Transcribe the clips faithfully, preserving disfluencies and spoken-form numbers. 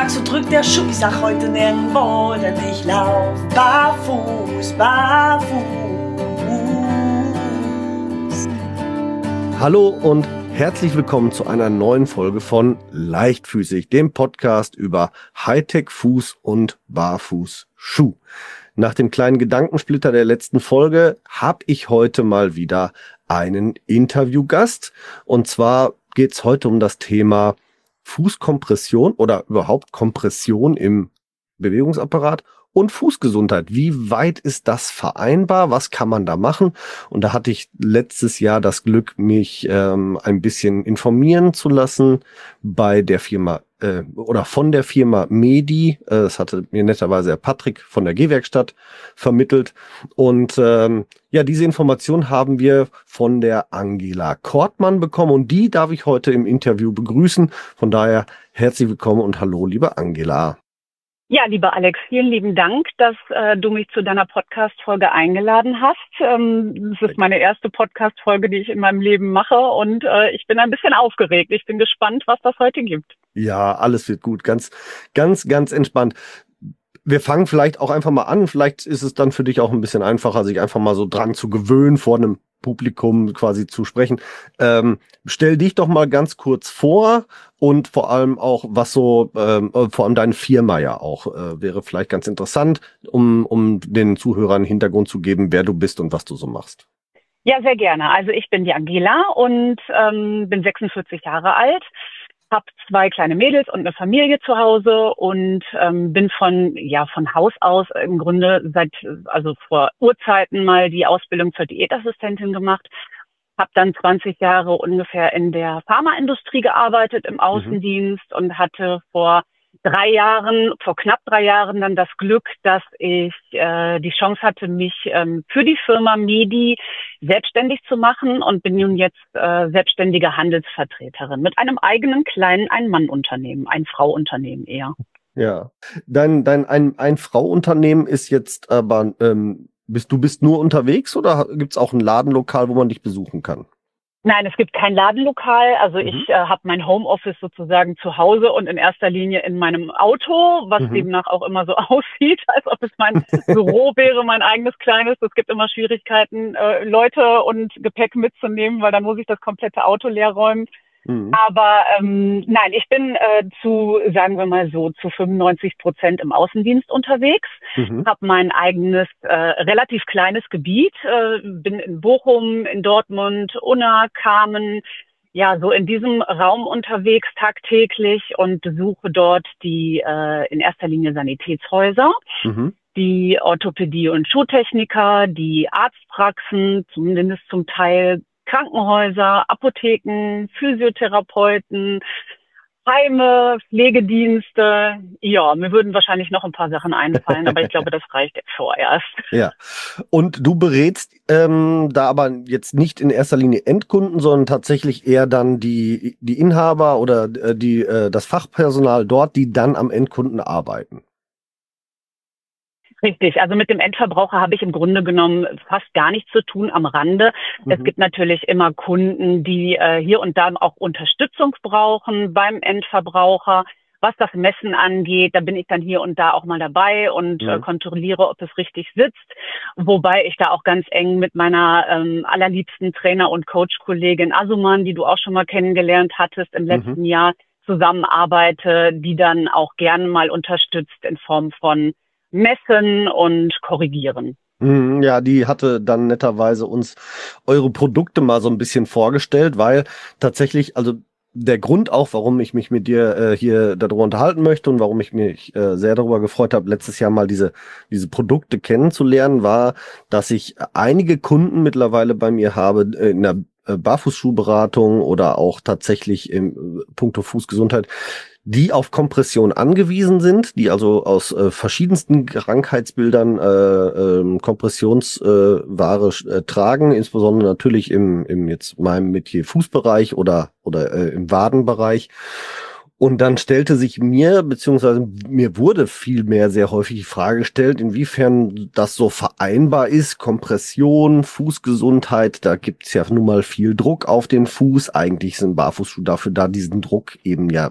sag, so drückt der Schuh. Ich sag heute nirgendwo, denn ich lauf barfuß, barfuß. Hallo und herzlich willkommen zu einer neuen Folge von Leichtfüßig, dem Podcast über Hightech-Fuß- und Barfußschuh. Nach dem kleinen Gedankensplitter der letzten Folge habe ich heute mal wieder einen Interviewgast. Und zwar geht es heute um das Thema Fußkompression oder überhaupt Kompression im Bewegungsapparat und Fußgesundheit. Wie weit ist das vereinbar? Was kann man da machen? Und da hatte ich letztes Jahr das Glück, mich ähm, ein bisschen informieren zu lassen bei der Firma äh, oder von der Firma Medi. Äh, das hatte mir netterweise Herr Patrick von der Gehwerkstatt vermittelt. Und ähm, ja, diese Information haben wir von der Angela Kortmann bekommen und die darf ich heute im Interview begrüßen. Von daher herzlich willkommen und hallo, liebe Angela. Ja, lieber Alex, vielen lieben Dank, dass äh, du mich zu deiner Podcast-Folge eingeladen hast. Ähm, das ist meine erste Podcast-Folge, die ich in meinem Leben mache und äh, ich bin ein bisschen aufgeregt. Ich bin gespannt, was das heute gibt. Ja, alles wird gut. Ganz, ganz, ganz entspannt. Wir fangen vielleicht auch einfach mal an. Vielleicht ist es dann für dich auch ein bisschen einfacher, sich einfach mal so dran zu gewöhnen, vor einem Publikum quasi zu sprechen. Ähm, stell dich doch mal ganz kurz vor und vor allem auch, was so, ähm, vor allem deine Firma ja auch, äh, wäre vielleicht ganz interessant, um, um den Zuhörern einen Hintergrund zu geben, wer du bist und was du so machst. Ja, sehr gerne. Also ich bin die Angela und ähm, bin sechsundvierzig Jahre alt. Hab zwei kleine Mädels und eine Familie zu Hause und ähm, bin von ja von Haus aus im Grunde seit also vor Urzeiten mal die Ausbildung zur Diätassistentin gemacht. Hab dann zwanzig Jahre ungefähr in der Pharmaindustrie gearbeitet im Außendienst mhm. und hatte vor drei Jahren, vor knapp drei Jahren dann das Glück, dass ich äh, die Chance hatte, mich ähm, für die Firma Medi selbstständig zu machen und bin nun jetzt äh, selbstständige Handelsvertreterin mit einem eigenen kleinen Ein-Mann-Unternehmen, ein Frau-Unternehmen eher. Ja, dein dein ein ein Frau-Unternehmen ist jetzt aber ähm, bist du bist nur unterwegs oder gibt's auch ein Ladenlokal, wo man dich besuchen kann? Nein, es gibt kein Ladenlokal. Also mhm. ich äh, habe mein Homeoffice sozusagen zu Hause und in erster Linie in meinem Auto, was mhm. demnach auch immer so aussieht, als ob es mein Büro wäre, mein eigenes kleines. Es gibt immer Schwierigkeiten, äh, Leute und Gepäck mitzunehmen, weil dann muss ich das komplette Auto leer räumen. Mhm. Aber ähm, nein, ich bin äh, zu, sagen wir mal so, zu fünfundneunzig Prozent im Außendienst unterwegs, mhm. habe mein eigenes, äh, relativ kleines Gebiet, äh, bin in Bochum, in Dortmund, Unna, Kamen, ja, so in diesem Raum unterwegs tagtäglich und besuche dort die äh, in erster Linie Sanitätshäuser. Mhm. Die Orthopädie- und Schuhtechniker, die Arztpraxen, zumindest zum Teil Krankenhäuser, Apotheken, Physiotherapeuten, Heime, Pflegedienste. Ja, mir würden wahrscheinlich noch ein paar Sachen einfallen, aber ich glaube, das reicht jetzt vorerst. Ja, und du berätst ähm, da aber jetzt nicht in erster Linie Endkunden, sondern tatsächlich eher dann die, die Inhaber oder äh, die, äh, das Fachpersonal dort, die dann am Endkunden arbeiten. Richtig, also mit dem Endverbraucher habe ich im Grunde genommen fast gar nichts zu tun am Rande. Mhm. Es gibt natürlich immer Kunden, die äh, hier und da auch Unterstützung brauchen beim Endverbraucher. Was das Messen angeht, da bin ich dann hier und da auch mal dabei und mhm. äh, kontrolliere, ob es richtig sitzt. Wobei ich da auch ganz eng mit meiner ähm, allerliebsten Trainer- und Coach-Kollegin Asuman, die du auch schon mal kennengelernt hattest im letzten mhm. Jahr, zusammenarbeite, die dann auch gerne mal unterstützt in Form von Messen und korrigieren. Ja, die hatte dann netterweise uns eure Produkte mal so ein bisschen vorgestellt, weil tatsächlich, also der Grund auch, warum ich mich mit dir äh, hier darüber unterhalten möchte und warum ich mich äh, sehr darüber gefreut habe, letztes Jahr mal diese diese Produkte kennenzulernen, war, dass ich einige Kunden mittlerweile bei mir habe äh, in der äh, Barfußschuhberatung oder auch tatsächlich im äh, puncto Fußgesundheit, die auf Kompression angewiesen sind, die also aus äh, verschiedensten Krankheitsbildern äh, äh, Kompressionsware äh, äh, tragen, insbesondere natürlich im im jetzt meinem Metier Fußbereich oder oder äh, im Wadenbereich. Und dann stellte sich mir, beziehungsweise mir wurde vielmehr sehr häufig die Frage gestellt, inwiefern das so vereinbar ist, Kompression, Fußgesundheit, da gibt's ja nun mal viel Druck auf den Fuß. Eigentlich sind Barfußschuhe dafür da, diesen Druck eben ja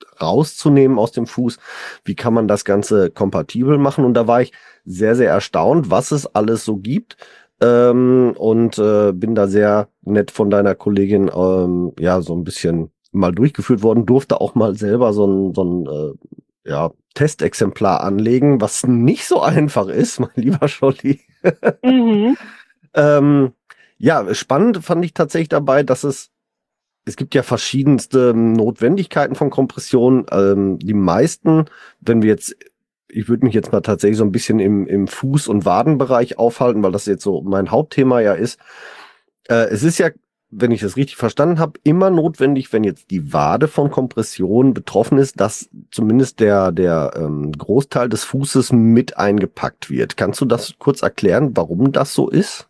rauszunehmen aus dem Fuß. Wie kann man das Ganze kompatibel machen? Und da war ich sehr, sehr erstaunt, was es alles so gibt. Ähm, und äh, bin da sehr nett von deiner Kollegin ähm, ja so ein bisschen mal durchgeführt worden, durfte auch mal selber so ein, so ein äh, ja, Testexemplar anlegen, was nicht so einfach ist, mein lieber Scholli. Mhm. ähm, ja, spannend fand ich tatsächlich dabei, dass es Es gibt ja verschiedenste Notwendigkeiten von Kompression. Ähm, die meisten, wenn wir jetzt, ich würde mich jetzt mal tatsächlich so ein bisschen im, im Fuß- und Wadenbereich aufhalten, weil das jetzt so mein Hauptthema ja ist. Äh, es ist ja, wenn ich das richtig verstanden habe, immer notwendig, wenn jetzt die Wade von Kompression betroffen ist, dass zumindest der, der ähm, Großteil des Fußes mit eingepackt wird. Kannst du das kurz erklären, warum das so ist?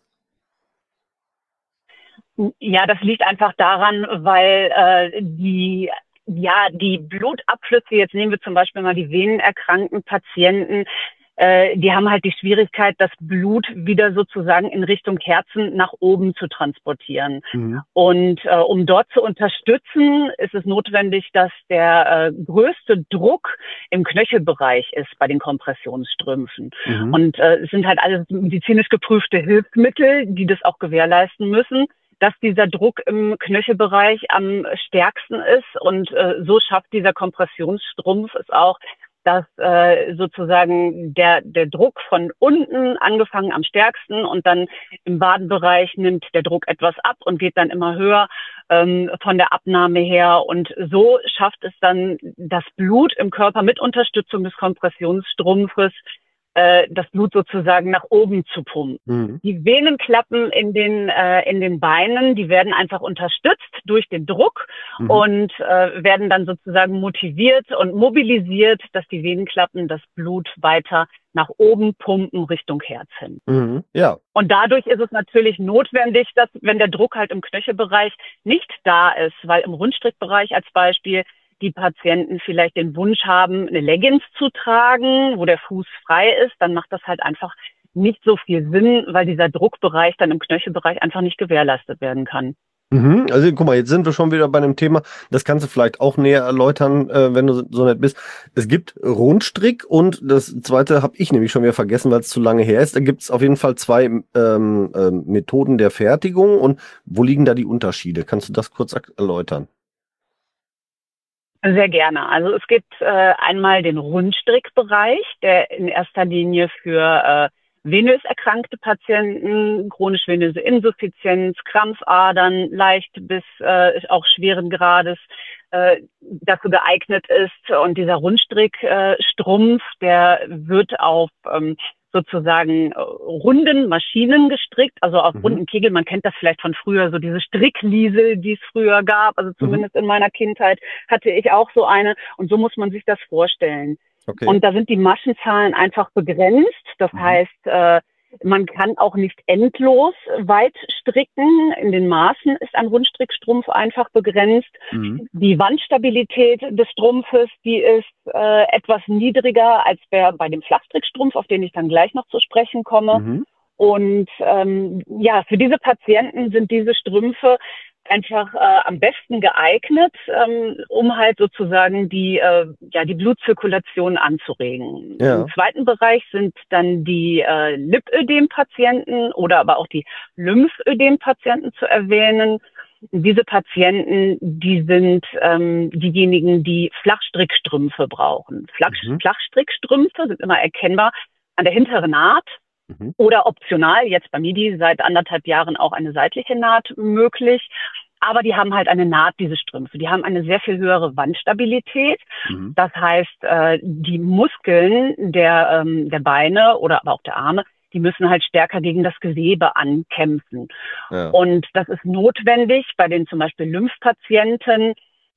Ja, das liegt einfach daran, weil äh, die ja die Blutabflüsse, jetzt nehmen wir zum Beispiel mal die venenerkrankten Patienten, äh, die haben halt die Schwierigkeit, das Blut wieder sozusagen in Richtung Herzen nach oben zu transportieren. Mhm. Und äh, um dort zu unterstützen, ist es notwendig, dass der äh, größte Druck im Knöchelbereich ist bei den Kompressionsstrümpfen. Mhm. Und äh, es sind halt alles medizinisch geprüfte Hilfsmittel, die das auch gewährleisten müssen, dass dieser Druck im Knöchelbereich am stärksten ist. Und äh, so schafft dieser Kompressionsstrumpf es auch, dass äh, sozusagen der der Druck von unten, angefangen am stärksten, und dann im Wadenbereich nimmt der Druck etwas ab und geht dann immer höher ähm, von der Abnahme her. Und so schafft es dann das Blut im Körper mit Unterstützung des Kompressionsstrumpfes, äh, das Blut sozusagen nach oben zu pumpen. Mhm. Die Venenklappen in den äh, in den Beinen, die werden einfach unterstützt durch den Druck Mhm. und äh, werden dann sozusagen motiviert und mobilisiert, dass die Venenklappen das Blut weiter nach oben pumpen Richtung Herz hin. Mhm. Ja. Und dadurch ist es natürlich notwendig, dass, wenn der Druck halt im Knöchelbereich nicht da ist, weil im Rundstrickbereich als Beispiel die Patienten vielleicht den Wunsch haben, eine Leggings zu tragen, wo der Fuß frei ist, dann macht das halt einfach nicht so viel Sinn, weil dieser Druckbereich dann im Knöchelbereich einfach nicht gewährleistet werden kann. Mhm. Also guck mal, jetzt sind wir schon wieder bei einem Thema, das kannst du vielleicht auch näher erläutern, äh, wenn du so nett bist. Es gibt Rundstrick und das zweite habe ich nämlich schon wieder vergessen, weil es zu lange her ist. Da gibt es auf jeden Fall zwei ähm, ähm, Methoden der Fertigung. Und wo liegen da die Unterschiede? Kannst du das kurz erläutern? Sehr gerne. Also es gibt äh, einmal den Rundstrickbereich, der in erster Linie für äh, venös erkrankte Patienten, chronisch venöse Insuffizienz, Krampfadern, leicht bis äh, auch schweren Grades äh, dafür geeignet ist. Und dieser Rundstrickstrumpf, äh, der wird auf ähm, sozusagen äh, runden Maschinen gestrickt, also auf Mhm. runden Kegel. Man kennt das vielleicht von früher, so diese Strickliesel, die es früher gab. Also zumindest mhm. in meiner Kindheit hatte ich auch so eine. Und so muss man sich das vorstellen. Okay. Und da sind die Maschenzahlen einfach begrenzt. Das mhm. heißt, äh, man kann auch nicht endlos weit stricken. In den Maßen ist ein Rundstrickstrumpf einfach begrenzt. Mhm. Die Wandstabilität des Strumpfes, die ist äh, etwas niedriger als bei, bei dem Flachstrickstrumpf, auf den ich dann gleich noch zu sprechen komme. Mhm. Und ähm, ja, für diese Patienten sind diese Strümpfe einfach äh, am besten geeignet, ähm, um halt sozusagen die äh, ja die Blutzirkulation anzuregen. Ja. Im zweiten Bereich sind dann die äh, Lipödem-Patienten oder aber auch die Lymphödem-Patienten zu erwähnen. Diese Patienten, die sind ähm, diejenigen, die Flachstrickstrümpfe brauchen. Flach, mhm. Flachstrickstrümpfe sind immer erkennbar an der hinteren Naht. Mhm. Oder optional, jetzt bei Midi seit anderthalb Jahren auch eine seitliche Naht möglich. Aber die haben halt eine Naht, diese Strümpfe. Die haben eine sehr viel höhere Wandstabilität. Mhm. Das heißt, äh, die Muskeln der, ähm, der Beine oder aber auch der Arme, die müssen halt stärker gegen das Gewebe ankämpfen. Ja. Und das ist notwendig bei den zum Beispiel Lymphpatienten,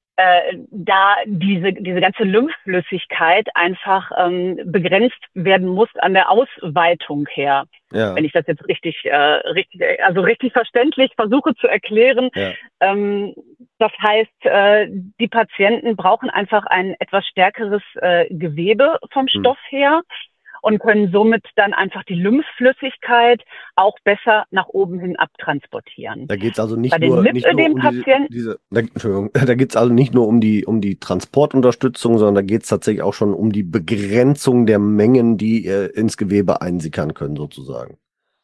Äh, da diese diese ganze Lymphflüssigkeit einfach ähm, begrenzt werden muss an der Ausweitung her. Ja. Wenn ich das jetzt richtig, äh, richtig, also richtig verständlich versuche zu erklären. Ja. Ähm, das heißt, äh, die Patienten brauchen einfach ein etwas stärkeres äh, Gewebe vom Stoff hm. her. und können somit dann einfach die Lymphflüssigkeit auch besser nach oben hin abtransportieren. Da geht es also nicht Bei den nur, nicht nur um diese, Lipödem-Patienten, diese da, Entschuldigung, da geht es also nicht nur um die, um die Transportunterstützung, sondern da geht es tatsächlich auch schon um die Begrenzung der Mengen, die äh, ins Gewebe einsickern können, sozusagen.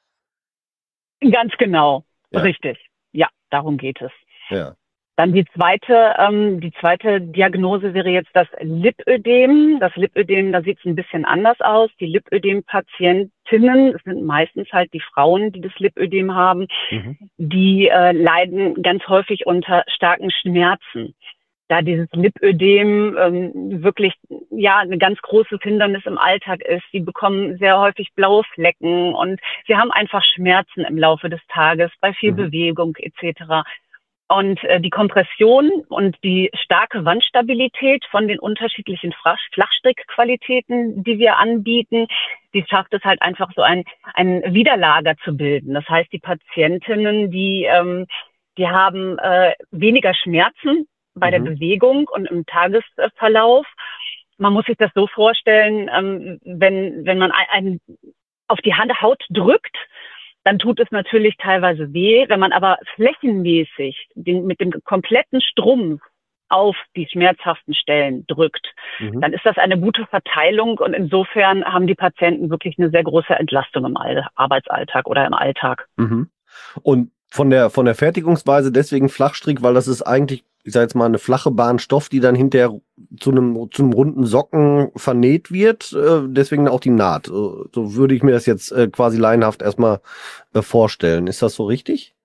ganz genau, Ja. richtig. Ja, darum geht es. Ja. Dann die zweite, ähm, die zweite Diagnose wäre jetzt das Lipödem. Das Lipödem, da sieht es ein bisschen anders aus. Die Lipödem-Patientinnen, es sind meistens halt die Frauen, die das Lipödem haben, Mhm. die äh, leiden ganz häufig unter starken Schmerzen. Da dieses Lipödem ähm, wirklich ja ein ganz großes Hindernis im Alltag ist. Sie bekommen sehr häufig blaue Flecken und sie haben einfach Schmerzen im Laufe des Tages bei viel Mhm. Bewegung et cetera. Und äh, die Kompression und die starke Wandstabilität von den unterschiedlichen Flach- Flachstrickqualitäten, die wir anbieten, die schafft es halt einfach so ein, ein Widerlager zu bilden. Das heißt, die Patientinnen, die, ähm, die haben äh, weniger Schmerzen bei der Mhm. Bewegung und im Tagesverlauf. Man muss sich das so vorstellen, ähm, wenn, wenn man ein, ein, auf die Hand- Haut drückt, dann tut es natürlich teilweise weh. Wenn man aber flächenmäßig den, mit dem kompletten Strumpf auf die schmerzhaften Stellen drückt, Mhm. dann ist das eine gute Verteilung und insofern haben die Patienten wirklich eine sehr große Entlastung im All- Arbeitsalltag oder im Alltag. Mhm. Und von der, von der Fertigungsweise deswegen Flachstrick, weil das ist eigentlich, ich sage jetzt mal, eine flache Bahn Stoff, die dann hinterher zu einem, zu einem runden Socken vernäht wird, äh, deswegen auch die Naht. So, so würde ich mir das jetzt äh, quasi laienhaft erstmal äh, vorstellen. Ist das so richtig?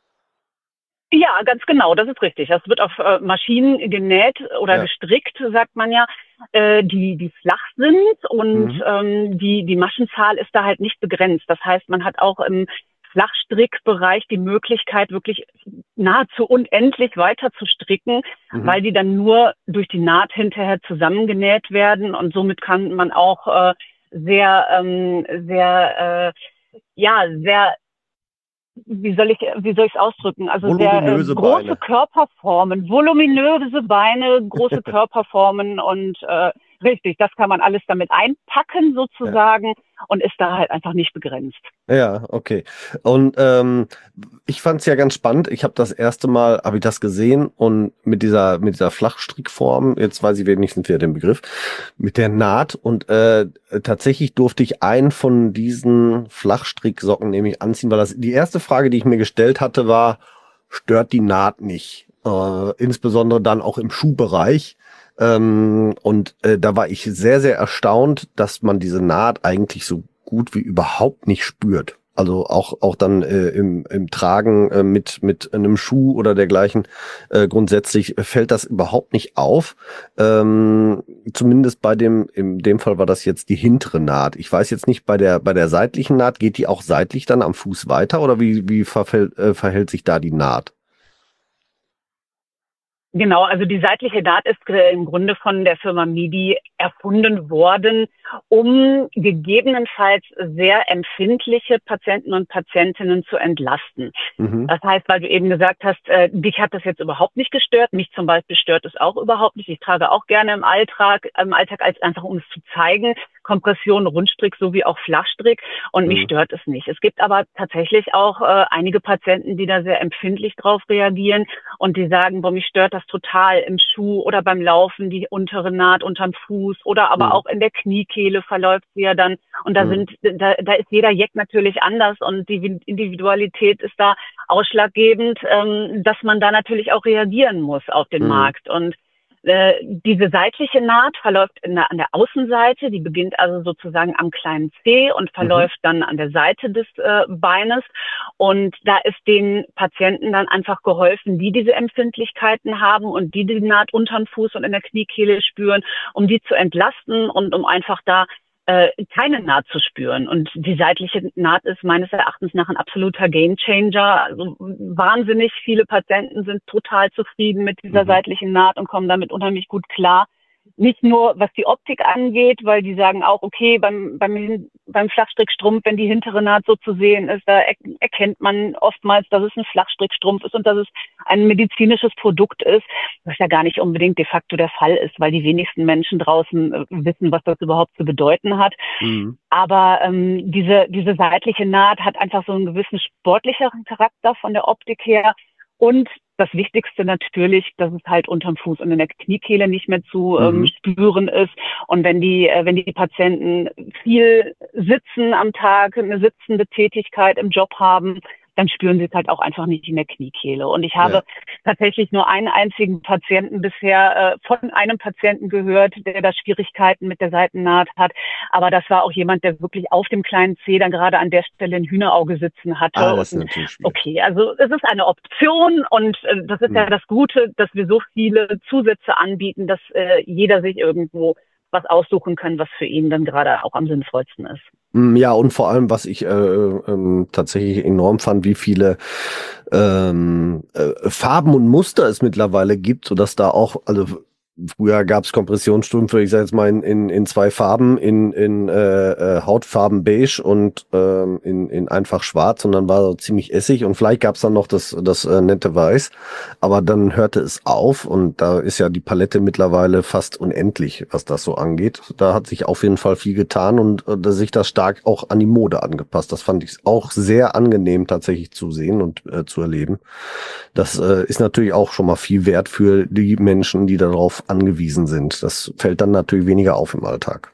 Ja, ganz genau, das ist richtig. Das wird auf äh, Maschinen genäht oder Ja. gestrickt, sagt man ja, äh, die, die flach sind und Mhm. ähm, die, die Maschenzahl ist da halt nicht begrenzt. Das heißt, man hat auch im Flachstrickbereich die Möglichkeit, wirklich nahezu unendlich weiter zu stricken, Mhm. weil die dann nur durch die Naht hinterher zusammengenäht werden und somit kann man auch äh, sehr, ähm, sehr, äh, ja, sehr wie soll ich, wie soll ich es ausdrücken? Also sehr äh, Voluminöse große Beine. Körperformen, voluminöse Beine, große Körperformen und äh, richtig, das kann man alles damit einpacken sozusagen und ist da halt einfach nicht begrenzt. Ja, okay. Und ähm, ich fand es ja ganz spannend. Ich habe das erste Mal, habe ich das gesehen und mit dieser mit dieser Flachstrickform, jetzt weiß ich wenigstens wieder den Begriff, mit der Naht und äh, tatsächlich durfte ich einen von diesen Flachstricksocken nämlich anziehen, weil das die erste Frage, die ich mir gestellt hatte, war, stört die Naht nicht? Äh, insbesondere dann auch im Schuhbereich. Ähm, und äh, da war ich sehr, sehr erstaunt, dass man diese Naht eigentlich so gut wie überhaupt nicht spürt. Also auch auch dann äh, im, im Tragen äh, mit mit einem Schuh oder dergleichen äh, grundsätzlich fällt das überhaupt nicht auf. Ähm, zumindest bei dem in dem Fall war das jetzt die hintere Naht. Ich weiß jetzt nicht bei der bei der seitlichen Naht, geht die auch seitlich dann am Fuß weiter oder wie wie verfällt, äh, verhält sich da die Naht? Genau, also die seitliche Naht ist äh, im Grunde von der Firma Midi erfunden worden, um gegebenenfalls sehr empfindliche Patienten und Patientinnen zu entlasten. Mhm. Das heißt, weil du eben gesagt hast, äh, dich hat das jetzt überhaupt nicht gestört, mich zum Beispiel stört es auch überhaupt nicht. Ich trage auch gerne im Alltag, im Alltag als einfach, um es zu zeigen, Kompression, Rundstrick sowie auch Flachstrick und mich Mhm. stört es nicht. Es gibt aber tatsächlich auch äh, einige Patienten, die da sehr empfindlich drauf reagieren und die sagen, boah, mich stört das total im Schuh oder beim Laufen, die untere Naht unterm Fuß oder aber Mhm. auch in der Kniekehle verläuft sie ja dann. Und da Mhm. sind, da, da ist jeder Jack natürlich anders und die Individualität ist da ausschlaggebend, ähm, dass man da natürlich auch reagieren muss auf den Mhm. Markt. Und äh, diese seitliche Naht verläuft in der, an der Außenseite, die beginnt also sozusagen am kleinen Zeh und verläuft dann an der Seite des äh, Beines. Und da ist den Patienten dann einfach geholfen, die diese Empfindlichkeiten haben und die die Naht unterm Fuß und in der Kniekehle spüren, um die zu entlasten und um einfach da äh, keine Naht zu spüren. Und die seitliche Naht ist meines Erachtens nach ein absoluter Gamechanger. Also wahnsinnig viele Patienten sind total zufrieden mit dieser Mhm. seitlichen Naht und kommen damit unheimlich gut klar. nicht nur was die Optik angeht, weil die sagen auch, okay, beim, beim, beim Flachstrickstrumpf, wenn die hintere Naht so zu sehen ist, da er, erkennt man oftmals, dass es ein Flachstrickstrumpf ist und dass es ein medizinisches Produkt ist, was ja gar nicht unbedingt de facto der Fall ist, weil die wenigsten Menschen draußen äh, wissen, was das überhaupt zu bedeuten hat. Mhm. Aber ähm, diese, diese seitliche Naht hat einfach so einen gewissen sportlicheren Charakter von der Optik her. Und das Wichtigste natürlich, dass es halt unterm Fuß und in der Kniekehle nicht mehr zu ähm, mhm. spüren ist. Und wenn die, äh, wenn die Patienten viel sitzen am Tag, eine sitzende Tätigkeit im Job haben, dann spüren sie es halt auch einfach nicht in der Kniekehle. Und ich habe ja. tatsächlich nur einen einzigen Patienten bisher äh, von einem Patienten gehört, der da Schwierigkeiten mit der Seitennaht hat. Aber das war auch jemand, der wirklich auf dem kleinen Zeh dann gerade an der Stelle ein Hühnerauge sitzen hatte. Ah, das ist und, natürlich schwierig. Okay, also es ist eine Option und äh, das ist hm. ja das Gute, dass wir so viele Zusätze anbieten, dass äh, jeder sich irgendwo was aussuchen kann, was für ihn dann gerade auch am sinnvollsten ist. Ja, und vor allem, was ich äh, ähm, tatsächlich enorm fand, wie viele ähm, äh, Farben und Muster es mittlerweile gibt, sodass da auch, also früher gab es Kompressionsstrümpfe, ich sage jetzt mal in, in, in zwei Farben, in, in äh, äh, Hautfarben beige und ähm, in, in einfach schwarz, und dann war so ziemlich essig, und vielleicht gab es dann noch das, das äh, nette Weiß, aber dann hörte es auf, und da ist ja die Palette mittlerweile fast unendlich, was das so angeht. Da hat sich auf jeden Fall viel getan und äh, sich das stark auch an die Mode angepasst. Das fand ich auch sehr angenehm tatsächlich zu sehen und äh, zu erleben. Das äh, ist natürlich auch schon mal viel wert für die Menschen, die darauf angewiesen sind. Das fällt dann natürlich weniger auf im Alltag.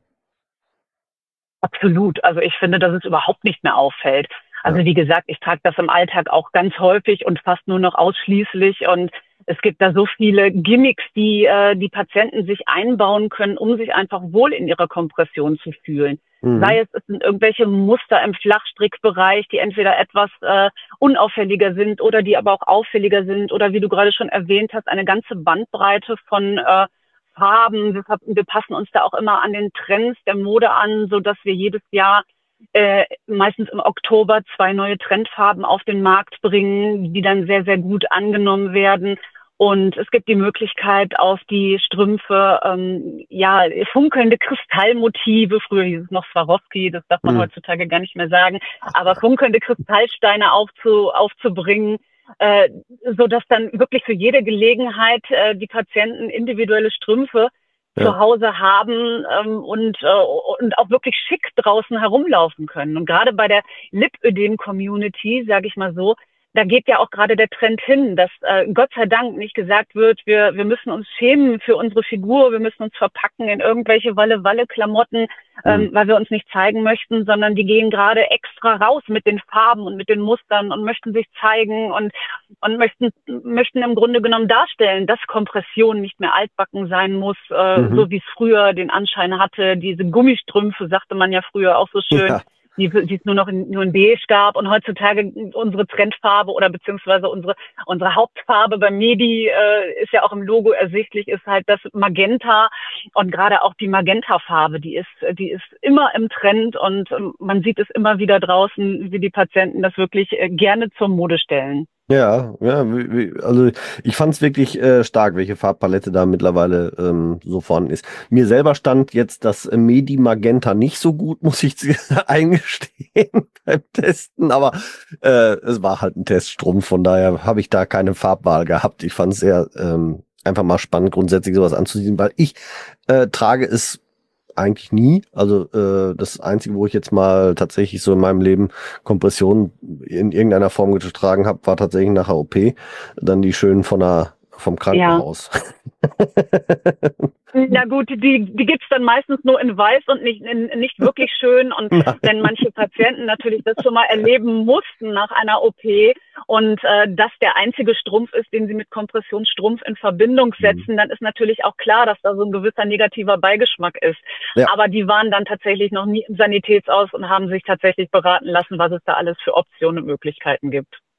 Absolut. Also ich finde, dass es überhaupt nicht mehr auffällt. Also ja. wie gesagt, ich trage das im Alltag auch ganz häufig und fast nur noch ausschließlich, und es gibt da so viele Gimmicks, die äh, die Patienten sich einbauen können, um sich einfach wohl in ihrer Kompression zu fühlen. Mhm. Sei es, es sind irgendwelche Muster im Flachstrickbereich, die entweder etwas äh, unauffälliger sind oder die aber auch auffälliger sind, oder wie du gerade schon erwähnt hast, eine ganze Bandbreite von äh, Farben. Wir, wir passen uns da auch immer an den Trends der Mode an, so dass wir jedes Jahr äh, meistens im Oktober zwei neue Trendfarben auf den Markt bringen, die dann sehr, sehr gut angenommen werden. Und es gibt die Möglichkeit, auf die Strümpfe ähm, ja funkelnde Kristallmotive, früher hieß es noch Swarovski, das darf man mhm. heutzutage gar nicht mehr sagen, aber funkelnde Kristallsteine aufzu, aufzubringen, äh, so dass dann wirklich für jede Gelegenheit äh, die Patienten individuelle Strümpfe ja. zu Hause haben ähm, und äh, und auch wirklich schick draußen herumlaufen können. Und gerade bei der Lipödem-Community, sage ich mal so, da geht ja auch gerade der Trend hin, dass äh, Gott sei Dank nicht gesagt wird, wir wir müssen uns schämen für unsere Figur, wir müssen uns verpacken in irgendwelche Walle-Walle-Klamotten, ähm, mhm. weil wir uns nicht zeigen möchten, sondern die gehen gerade extra raus mit den Farben und mit den Mustern und möchten sich zeigen und und möchten möchten im Grunde genommen darstellen, dass Kompression nicht mehr altbacken sein muss, äh, mhm. so wie es früher den Anschein hatte. Diese Gummistrümpfe, sagte man ja früher auch so schön. Ja. Die, die es nur noch in, nur in beige gab, und heutzutage unsere Trendfarbe oder beziehungsweise unsere unsere Hauptfarbe beim Medi äh, ist ja auch im Logo ersichtlich, ist halt das Magenta, und gerade auch die Magenta-Farbe, die ist die ist immer im Trend, und ähm, man sieht es immer wieder draußen, wie die Patienten das wirklich äh, gerne zur Mode stellen. Ja, ja, also ich fand es wirklich äh, stark, welche Farbpalette da mittlerweile ähm, so vorhanden ist. Mir selber stand jetzt das Medi Magenta nicht so gut, muss ich eingestehen beim Testen, aber äh, es war halt ein Teststrumpf, von daher habe ich da keine Farbwahl gehabt. Ich fand es sehr ähm, einfach mal spannend, grundsätzlich sowas anzusehen, weil ich äh, trage es eigentlich nie. Also äh, das Einzige, wo ich jetzt mal tatsächlich so in meinem Leben Kompression in irgendeiner Form getragen habe, war tatsächlich nach der O P. Dann die schönen von der, vom Krankenhaus. Ja. Na gut, die, die gibt's dann meistens nur in weiß und nicht, in, nicht wirklich schön. Und Nein. wenn manche Patienten natürlich das schon mal erleben mussten nach einer O P und äh, das der einzige Strumpf ist, den sie mit Kompressionsstrumpf in Verbindung setzen, mhm. dann ist natürlich auch klar, dass da so ein gewisser negativer Beigeschmack ist. Ja. Aber die waren dann tatsächlich noch nie im Sanitätsaus und haben sich tatsächlich beraten lassen, was es da alles für Optionen und Möglichkeiten gibt.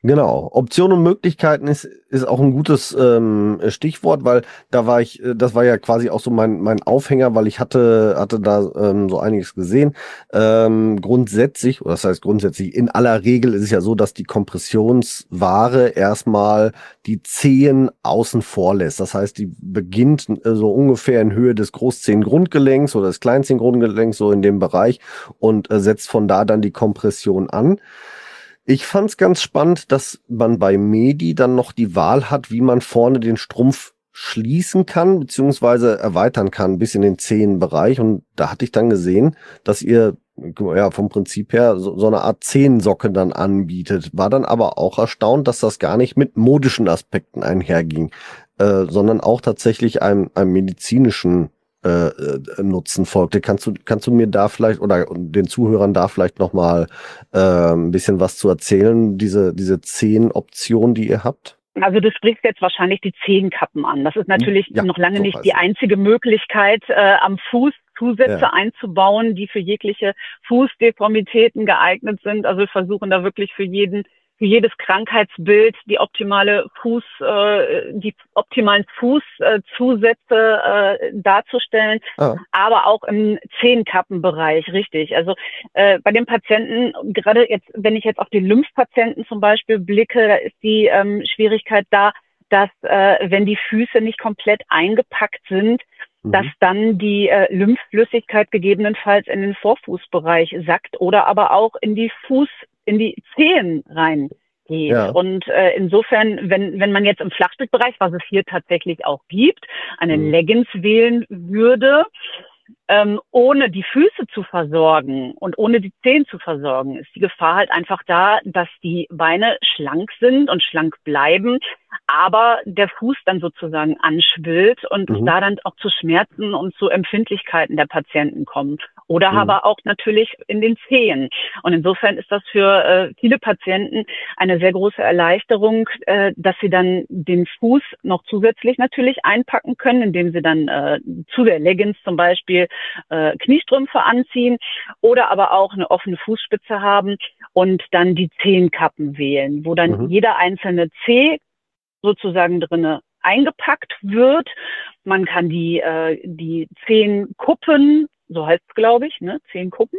Genau. Optionen und Möglichkeiten ist, ist auch ein gutes ähm, Stichwort, weil da war ich, äh, das war ja quasi auch so mein, mein Aufhänger, weil ich hatte, hatte da ähm, so einiges gesehen. Ähm, grundsätzlich, oder das heißt grundsätzlich, in aller Regel ist es ja so, dass die Kompressionsware erstmal die Zehen außen vor lässt. Das heißt, die beginnt äh, so ungefähr in Höhe des Großzehengrundgelenks oder des Kleinzehengrundgelenks, so in dem Bereich, und äh, setzt von da dann die Kompression an. Ich fand es ganz spannend, dass man bei Medi dann noch die Wahl hat, wie man vorne den Strumpf schließen kann, beziehungsweise erweitern kann bis in den Zehenbereich. Und da hatte ich dann gesehen, dass ihr ja vom Prinzip her so, so eine Art Zehensocke dann anbietet. War dann aber auch erstaunt, dass das gar nicht mit modischen Aspekten einherging, äh, sondern auch tatsächlich einem, einem medizinischen äh, äh, Nutzen folgte. Kannst du, kannst du mir da vielleicht oder den Zuhörern da vielleicht nochmal äh, ein bisschen was zu erzählen, diese, diese zehn Optionen, die ihr habt? Also du sprichst jetzt wahrscheinlich die Zehenkappen an. Das ist natürlich Ja, noch lange so nicht heißt die es. einzige Möglichkeit, äh, am Fuß Zusätze Ja. einzubauen, die für jegliche Fußdeformitäten geeignet sind. Also wir versuchen da wirklich für jeden, für jedes Krankheitsbild die optimale Fuß, äh, die optimalen Fußzusätze äh, darzustellen, Ah, aber auch im Zehenkappenbereich, richtig. Also äh, bei den Patienten, gerade jetzt, wenn ich jetzt auf die Lymphpatienten zum Beispiel blicke, da ist die ähm, Schwierigkeit da, dass äh, wenn die Füße nicht komplett eingepackt sind, dass mhm. dann die äh, Lymphflüssigkeit gegebenenfalls in den Vorfußbereich sackt oder aber auch in die Fuß, in die Zehen reingeht. Ja. Und äh, insofern, wenn wenn man jetzt im Flachbildbereich, was es hier tatsächlich auch gibt, eine Mhm. Leggings wählen würde, ähm, ohne die Füße zu versorgen und ohne die Zehen zu versorgen, ist die Gefahr halt einfach da, dass die Beine schlank sind und schlank bleiben, aber der Fuß dann sozusagen anschwillt und es Mhm. da dann auch zu Schmerzen und zu Empfindlichkeiten der Patienten kommt. Oder Mhm. aber auch natürlich in den Zehen. Und insofern ist das für äh, viele Patienten eine sehr große Erleichterung, äh, dass sie dann den Fuß noch zusätzlich natürlich einpacken können, indem sie dann äh, zu der Leggings zum Beispiel äh, Kniestrümpfe anziehen oder aber auch eine offene Fußspitze haben und dann die Zehenkappen wählen, wo dann Mhm. jeder einzelne Zeh sozusagen drinne eingepackt wird. Man kann die äh, die Zehenkuppen, so heißt es, glaube ich, ne, Zehenkuppen,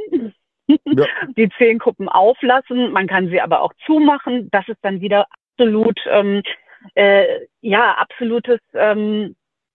Ja. die Zehenkuppen auflassen. Man kann sie aber auch zumachen. Das ist dann wieder absolut, ähm, äh, ja, absolutes, ähm,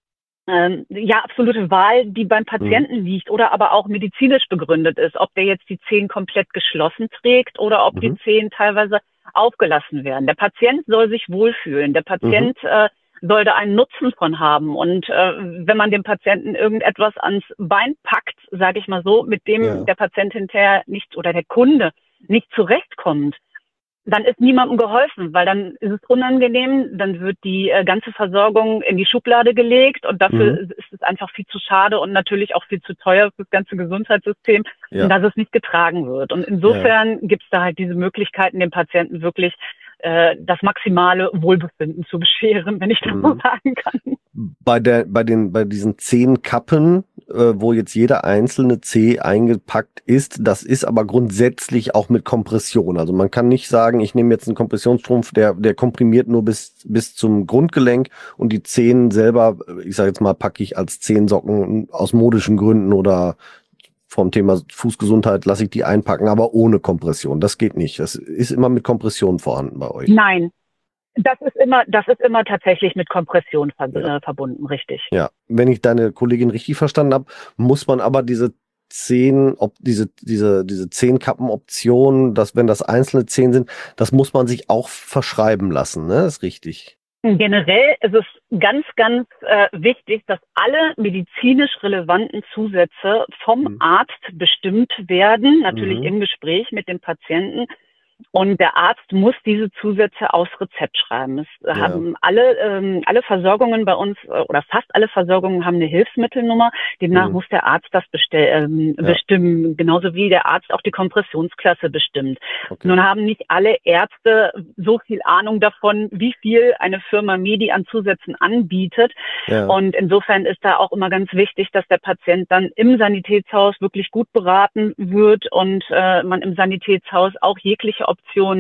ähm, ja, absolute Wahl, die beim Patienten Mhm. liegt oder aber auch medizinisch begründet ist, ob der jetzt die Zehen komplett geschlossen trägt oder ob die Mhm. Zehen teilweise aufgelassen werden. Der Patient soll sich wohlfühlen. Der Mhm. Patient äh, soll da einen Nutzen von haben. Und äh, wenn man dem Patienten irgendetwas ans Bein packt, sage ich mal so, mit dem Ja. der Patient hinterher nicht oder der Kunde nicht zurechtkommt, dann ist niemandem geholfen, weil dann ist es unangenehm, dann wird die äh, ganze Versorgung in die Schublade gelegt und dafür Mhm. ist es einfach viel zu schade und natürlich auch viel zu teuer für das ganze Gesundheitssystem, Ja. dass es nicht getragen wird. Und Ja. insofern gibt es da halt diese Möglichkeiten, dem Patienten wirklich äh, das maximale Wohlbefinden zu bescheren, wenn ich das so Mhm. sagen kann. Bei der, bei den, bei diesen zehn Kappen, äh, wo jetzt jeder einzelne Zeh eingepackt ist, das ist aber grundsätzlich auch mit Kompression. Also man kann nicht sagen, ich nehme jetzt einen Kompressionsstrumpf, der, der komprimiert nur bis, bis zum Grundgelenk und die Zehen selber, ich sage jetzt mal, packe ich als Zehensocken aus modischen Gründen oder vom Thema Fußgesundheit lasse ich die einpacken, aber ohne Kompression. Das geht nicht. Das ist immer mit Kompression vorhanden bei euch. Nein, das ist immer, das ist immer tatsächlich mit Kompression ver Ja. äh, verbunden, richtig. Ja, wenn ich deine Kollegin richtig verstanden habe, muss man aber diese zehn, ob diese, diese, diese zehn Kappenoptionen, dass wenn das einzelne zehn sind, das muss man sich auch verschreiben lassen, ne? Ist richtig. Generell ist es ganz, ganz äh, wichtig, dass alle medizinisch relevanten Zusätze vom Mhm. Arzt bestimmt werden, natürlich Mhm. im Gespräch mit dem Patienten. Und der Arzt muss diese Zusätze aus Rezept schreiben. Es Ja. haben alle, ähm, alle Versorgungen bei uns äh, oder fast alle Versorgungen haben eine Hilfsmittelnummer. Demnach Mhm. muss der Arzt das bestell, ähm, Ja. bestimmen, genauso wie der Arzt auch die Kompressionsklasse bestimmt. Okay. Nun haben nicht alle Ärzte so viel Ahnung davon, wie viel eine Firma Medi an Zusätzen anbietet. Ja. Und insofern ist da auch immer ganz wichtig, dass der Patient dann im Sanitätshaus wirklich gut beraten wird und äh, man im Sanitätshaus auch jegliche Optionen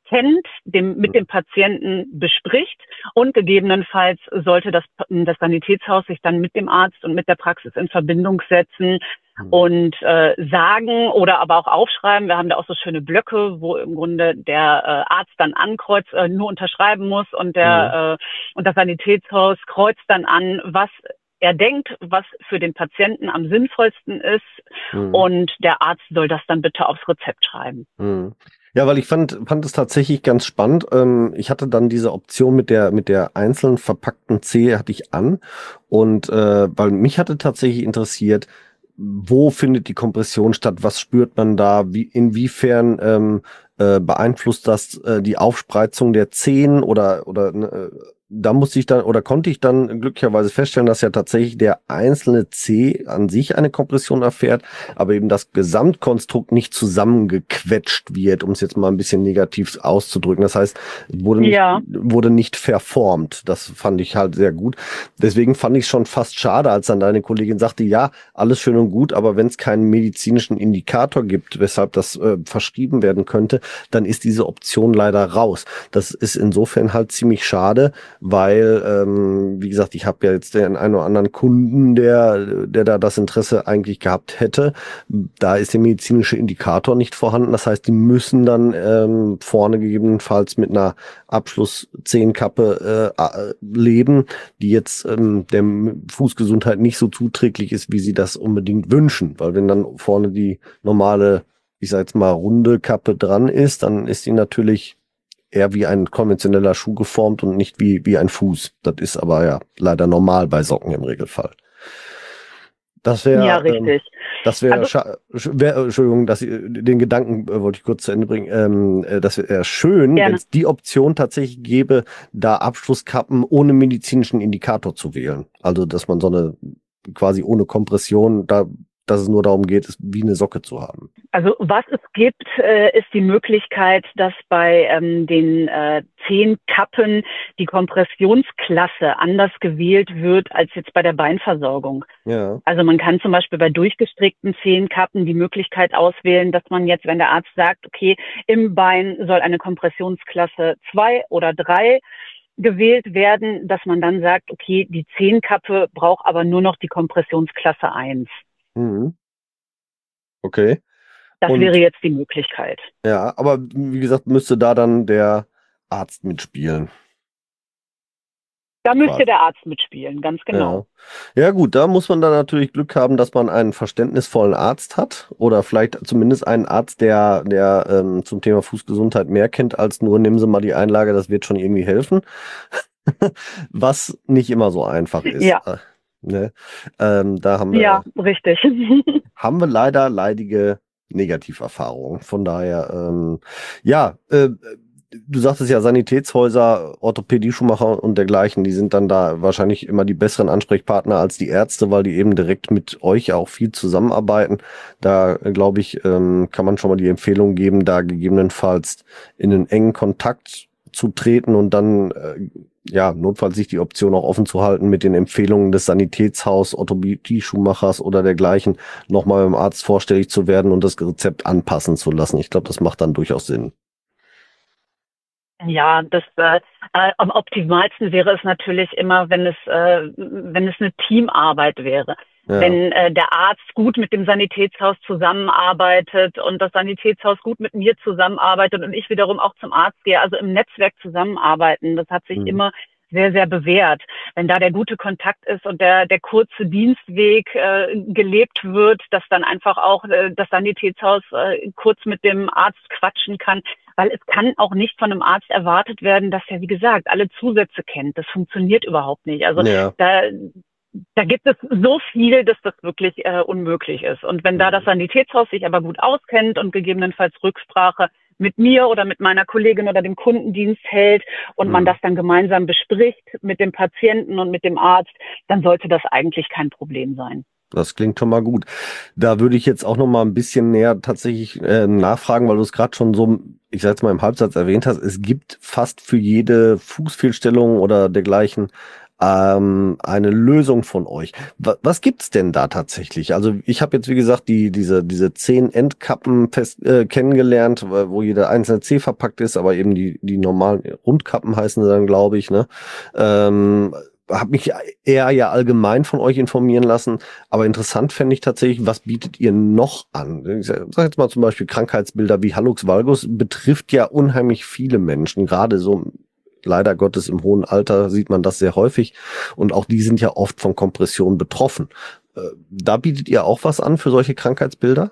kennt, dem, mit dem Patienten bespricht und gegebenenfalls sollte das, das Sanitätshaus sich dann mit dem Arzt und mit der Praxis in Verbindung setzen mhm. und äh, sagen oder aber auch aufschreiben. Wir haben da auch so schöne Blöcke, wo im Grunde der äh, Arzt dann ankreuzt, äh, nur unterschreiben muss und der mhm. äh, und das Sanitätshaus kreuzt dann an, was er denkt, was für den Patienten am sinnvollsten ist mhm. und der Arzt soll das dann bitte aufs Rezept schreiben. Mhm. Ja, weil ich fand, fand es tatsächlich ganz spannend. Ähm, ich hatte dann diese Option mit der, mit der einzeln verpackten Zehe hatte ich an und äh, weil mich hatte tatsächlich interessiert, wo findet die Kompression statt? Was spürt man da? Wie, inwiefern ähm, äh, beeinflusst das äh, die Aufspreizung der Zehen oder oder äh, da musste ich dann oder konnte ich dann glücklicherweise feststellen, dass ja tatsächlich der einzelne Zeh an sich eine Kompression erfährt, aber eben das Gesamtkonstrukt nicht zusammengequetscht wird, um es jetzt mal ein bisschen negativ auszudrücken. Das heißt, wurde nicht, ja. wurde nicht verformt. Das fand ich halt sehr gut. Deswegen fand ich es schon fast schade, als dann deine Kollegin sagte, ja, alles schön und gut, aber wenn es keinen medizinischen Indikator gibt, weshalb das äh, verschrieben werden könnte, dann ist diese Option leider raus. Das ist insofern halt ziemlich schade, weil, ähm, wie gesagt, ich habe ja jetzt den einen oder anderen Kunden, der der da das Interesse eigentlich gehabt hätte. Da ist der medizinische Indikator nicht vorhanden. Das heißt, die müssen dann ähm, vorne gegebenenfalls mit einer Abschluss-Zehenkappe äh, leben, die jetzt ähm, der Fußgesundheit nicht so zuträglich ist, wie sie das unbedingt wünschen. Weil wenn dann vorne die normale, ich sag jetzt mal, runde Kappe dran ist, dann ist die natürlich eher wie ein konventioneller Schuh geformt und nicht wie wie ein Fuß. Das ist aber ja leider normal bei Socken im Regelfall. Das wäre ja richtig. Ähm, das wäre also, wär, Entschuldigung, dass ich, den Gedanken äh, wollte ich kurz zu Ende bringen. Ähm, äh, das wäre schön, wenn es die Option tatsächlich gäbe, da Abschlusskappen ohne medizinischen Indikator zu wählen. Also dass man so eine quasi ohne Kompression da dass es nur darum geht, es wie eine Socke zu haben. Also was es gibt, äh, ist die Möglichkeit, dass bei ähm, den äh, Zehenkappen die Kompressionsklasse anders gewählt wird als jetzt bei der Beinversorgung. Ja. Also man kann zum Beispiel bei durchgestrickten Zehenkappen die Möglichkeit auswählen, dass man jetzt, wenn der Arzt sagt, okay, im Bein soll eine Kompressionsklasse zwei oder drei gewählt werden, dass man dann sagt, okay, die Zehenkappe braucht aber nur noch die Kompressionsklasse eins. Mhm. Okay. Das und, wäre jetzt die Möglichkeit. Ja, aber wie gesagt, müsste da dann der Arzt mitspielen. Da müsste Quasi. der Arzt mitspielen, ganz genau. Ja. ja gut, da muss man dann natürlich Glück haben, dass man einen verständnisvollen Arzt hat oder vielleicht zumindest einen Arzt, der, der ähm, zum Thema Fußgesundheit mehr kennt als nur, nehmen Sie mal die Einlage, das wird schon irgendwie helfen. Was nicht immer so einfach ist. Ja. Ne? Ähm, da haben wir, ja, richtig. haben wir leider leidige Negativerfahrungen. Von daher, ähm, ja, äh, du sagtest ja, Sanitätshäuser, Orthopädie-Schuhmacher und dergleichen, die sind dann da wahrscheinlich immer die besseren Ansprechpartner als die Ärzte, weil die eben direkt mit euch auch viel zusammenarbeiten. Da, glaube ich, ähm, kann man schon mal die Empfehlung geben, da gegebenenfalls in einen engen Kontakt zu treten und dann äh, ja, notfalls sich die Option auch offen zu halten, mit den Empfehlungen des Sanitätshaus, Orthopädie-Schuhmachers oder dergleichen nochmal beim Arzt vorstellig zu werden und das Rezept anpassen zu lassen. Ich glaube, das macht dann durchaus Sinn. Ja, das äh, äh, am optimalsten wäre es natürlich immer, wenn es äh, wenn es eine Teamarbeit wäre. Ja. Wenn äh, der Arzt gut mit dem Sanitätshaus zusammenarbeitet und das Sanitätshaus gut mit mir zusammenarbeitet und ich wiederum auch zum Arzt gehe, also im Netzwerk zusammenarbeiten, das hat sich mhm. immer sehr, sehr bewährt. Wenn da der gute Kontakt ist und der der kurze Dienstweg äh, gelebt wird, dass dann einfach auch äh, das Sanitätshaus äh, kurz mit dem Arzt quatschen kann, weil es kann auch nicht von einem Arzt erwartet werden, dass er, wie gesagt, alle Zusätze kennt. Das funktioniert überhaupt nicht. Also ja. da Da gibt es so viel, dass das wirklich äh, unmöglich ist. Und wenn da das Sanitätshaus sich aber gut auskennt und gegebenenfalls Rücksprache mit mir oder mit meiner Kollegin oder dem Kundendienst hält und mhm. man das dann gemeinsam bespricht mit dem Patienten und mit dem Arzt, dann sollte das eigentlich kein Problem sein. Das klingt schon mal gut. Da würde ich jetzt auch noch mal ein bisschen näher tatsächlich äh, nachfragen, weil du es gerade schon so, ich sag jetzt mal im Halbsatz erwähnt hast, es gibt fast für jede Fußfehlstellung oder dergleichen ähm, eine Lösung von euch. Was, was gibt's denn da tatsächlich? Also ich habe jetzt wie gesagt die diese diese zehn Endkappen fest, äh, kennengelernt, wo jeder einzelne C verpackt ist, aber eben die die normalen Rundkappen heißen sie dann, glaube ich, ne? Ähm, habe mich eher ja allgemein von euch informieren lassen, aber interessant fände ich tatsächlich, was bietet ihr noch an? Ich sag jetzt mal zum Beispiel Krankheitsbilder wie Hallux valgus betrifft ja unheimlich viele Menschen, gerade so leider Gottes im hohen Alter sieht man das sehr häufig und auch die sind ja oft von Kompression betroffen. Äh, Da bietet ihr auch was an für solche Krankheitsbilder?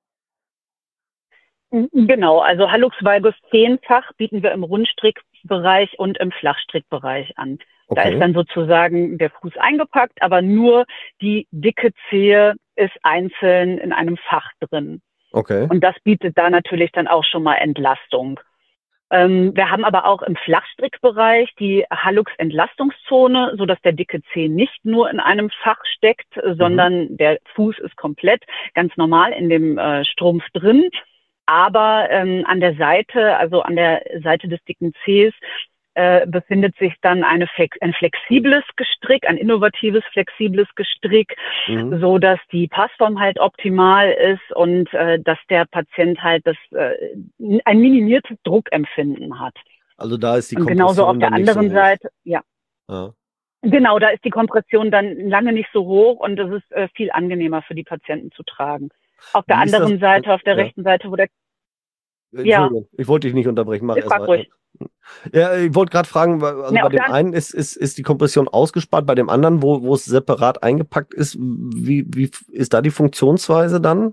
Genau, also Hallux valgus zehnfach bieten wir im Rundstrickbereich und im Flachstrickbereich an. Da Okay. ist dann sozusagen der Fuß eingepackt, aber nur die dicke Zehe ist einzeln in einem Fach drin. Okay. Und das bietet da natürlich dann auch schon mal Entlastung. Ähm, wir haben aber auch im Flachstrickbereich die Hallux-Entlastungszone, so dass der dicke Zeh nicht nur in einem Fach steckt, sondern mhm. der Fuß ist komplett ganz normal in dem äh, Strumpf drin. Aber ähm, an der Seite, also an der Seite des dicken Zehs, äh, befindet sich dann eine Flex ein flexibles Gestrick, ein innovatives flexibles Gestrick, mhm. so dass die Passform halt optimal ist und äh, dass der Patient halt das äh, ein minimiertes Druckempfinden hat. Also da ist die und Kompression genauso auf der anderen so Seite, ja. ja. Genau, da ist die Kompression dann lange nicht so hoch und es ist äh, viel angenehmer für die Patienten zu tragen. Auf der Wie ist anderen das? Seite, auf der Ja. rechten Seite, wo der Entschuldigung, ja. Ich wollte dich nicht unterbrechen. Mach ich erst frag mal. ruhig. Ja, ich wollte gerade fragen, also Ja, bei dem einen ist, ist, ist die Kompression ausgespart, bei dem anderen, wo, wo es separat eingepackt ist, wie, wie ist da die Funktionsweise dann?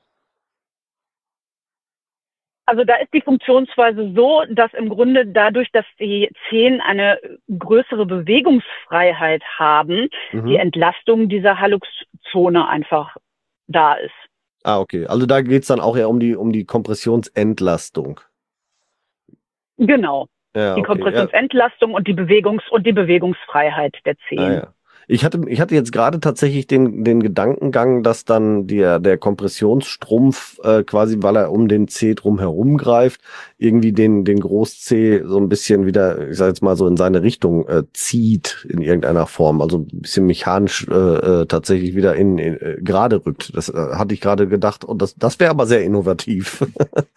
Also da ist die Funktionsweise so, dass im Grunde dadurch, dass die Zehen eine größere Bewegungsfreiheit haben, mhm. die Entlastung dieser Hallux-Zone einfach da ist. Ah, okay. Also da geht's dann auch eher um die, um die Kompressionsentlastung. Genau. Ja, die okay, Kompressionsentlastung ja. und die Bewegungs- und die Bewegungsfreiheit der Zehen. Ah, ja. Ich hatte, ich hatte jetzt gerade tatsächlich den, den Gedankengang, dass dann der, der Kompressionsstrumpf äh, quasi, weil er um den Zeh drum herum greift, irgendwie den, den Großzeh so ein bisschen wieder, ich sag jetzt mal so in seine Richtung äh, zieht in irgendeiner Form, also ein bisschen mechanisch äh, äh, tatsächlich wieder in, in äh, gerade rückt. Das äh, hatte ich gerade gedacht und das, das wäre aber sehr innovativ.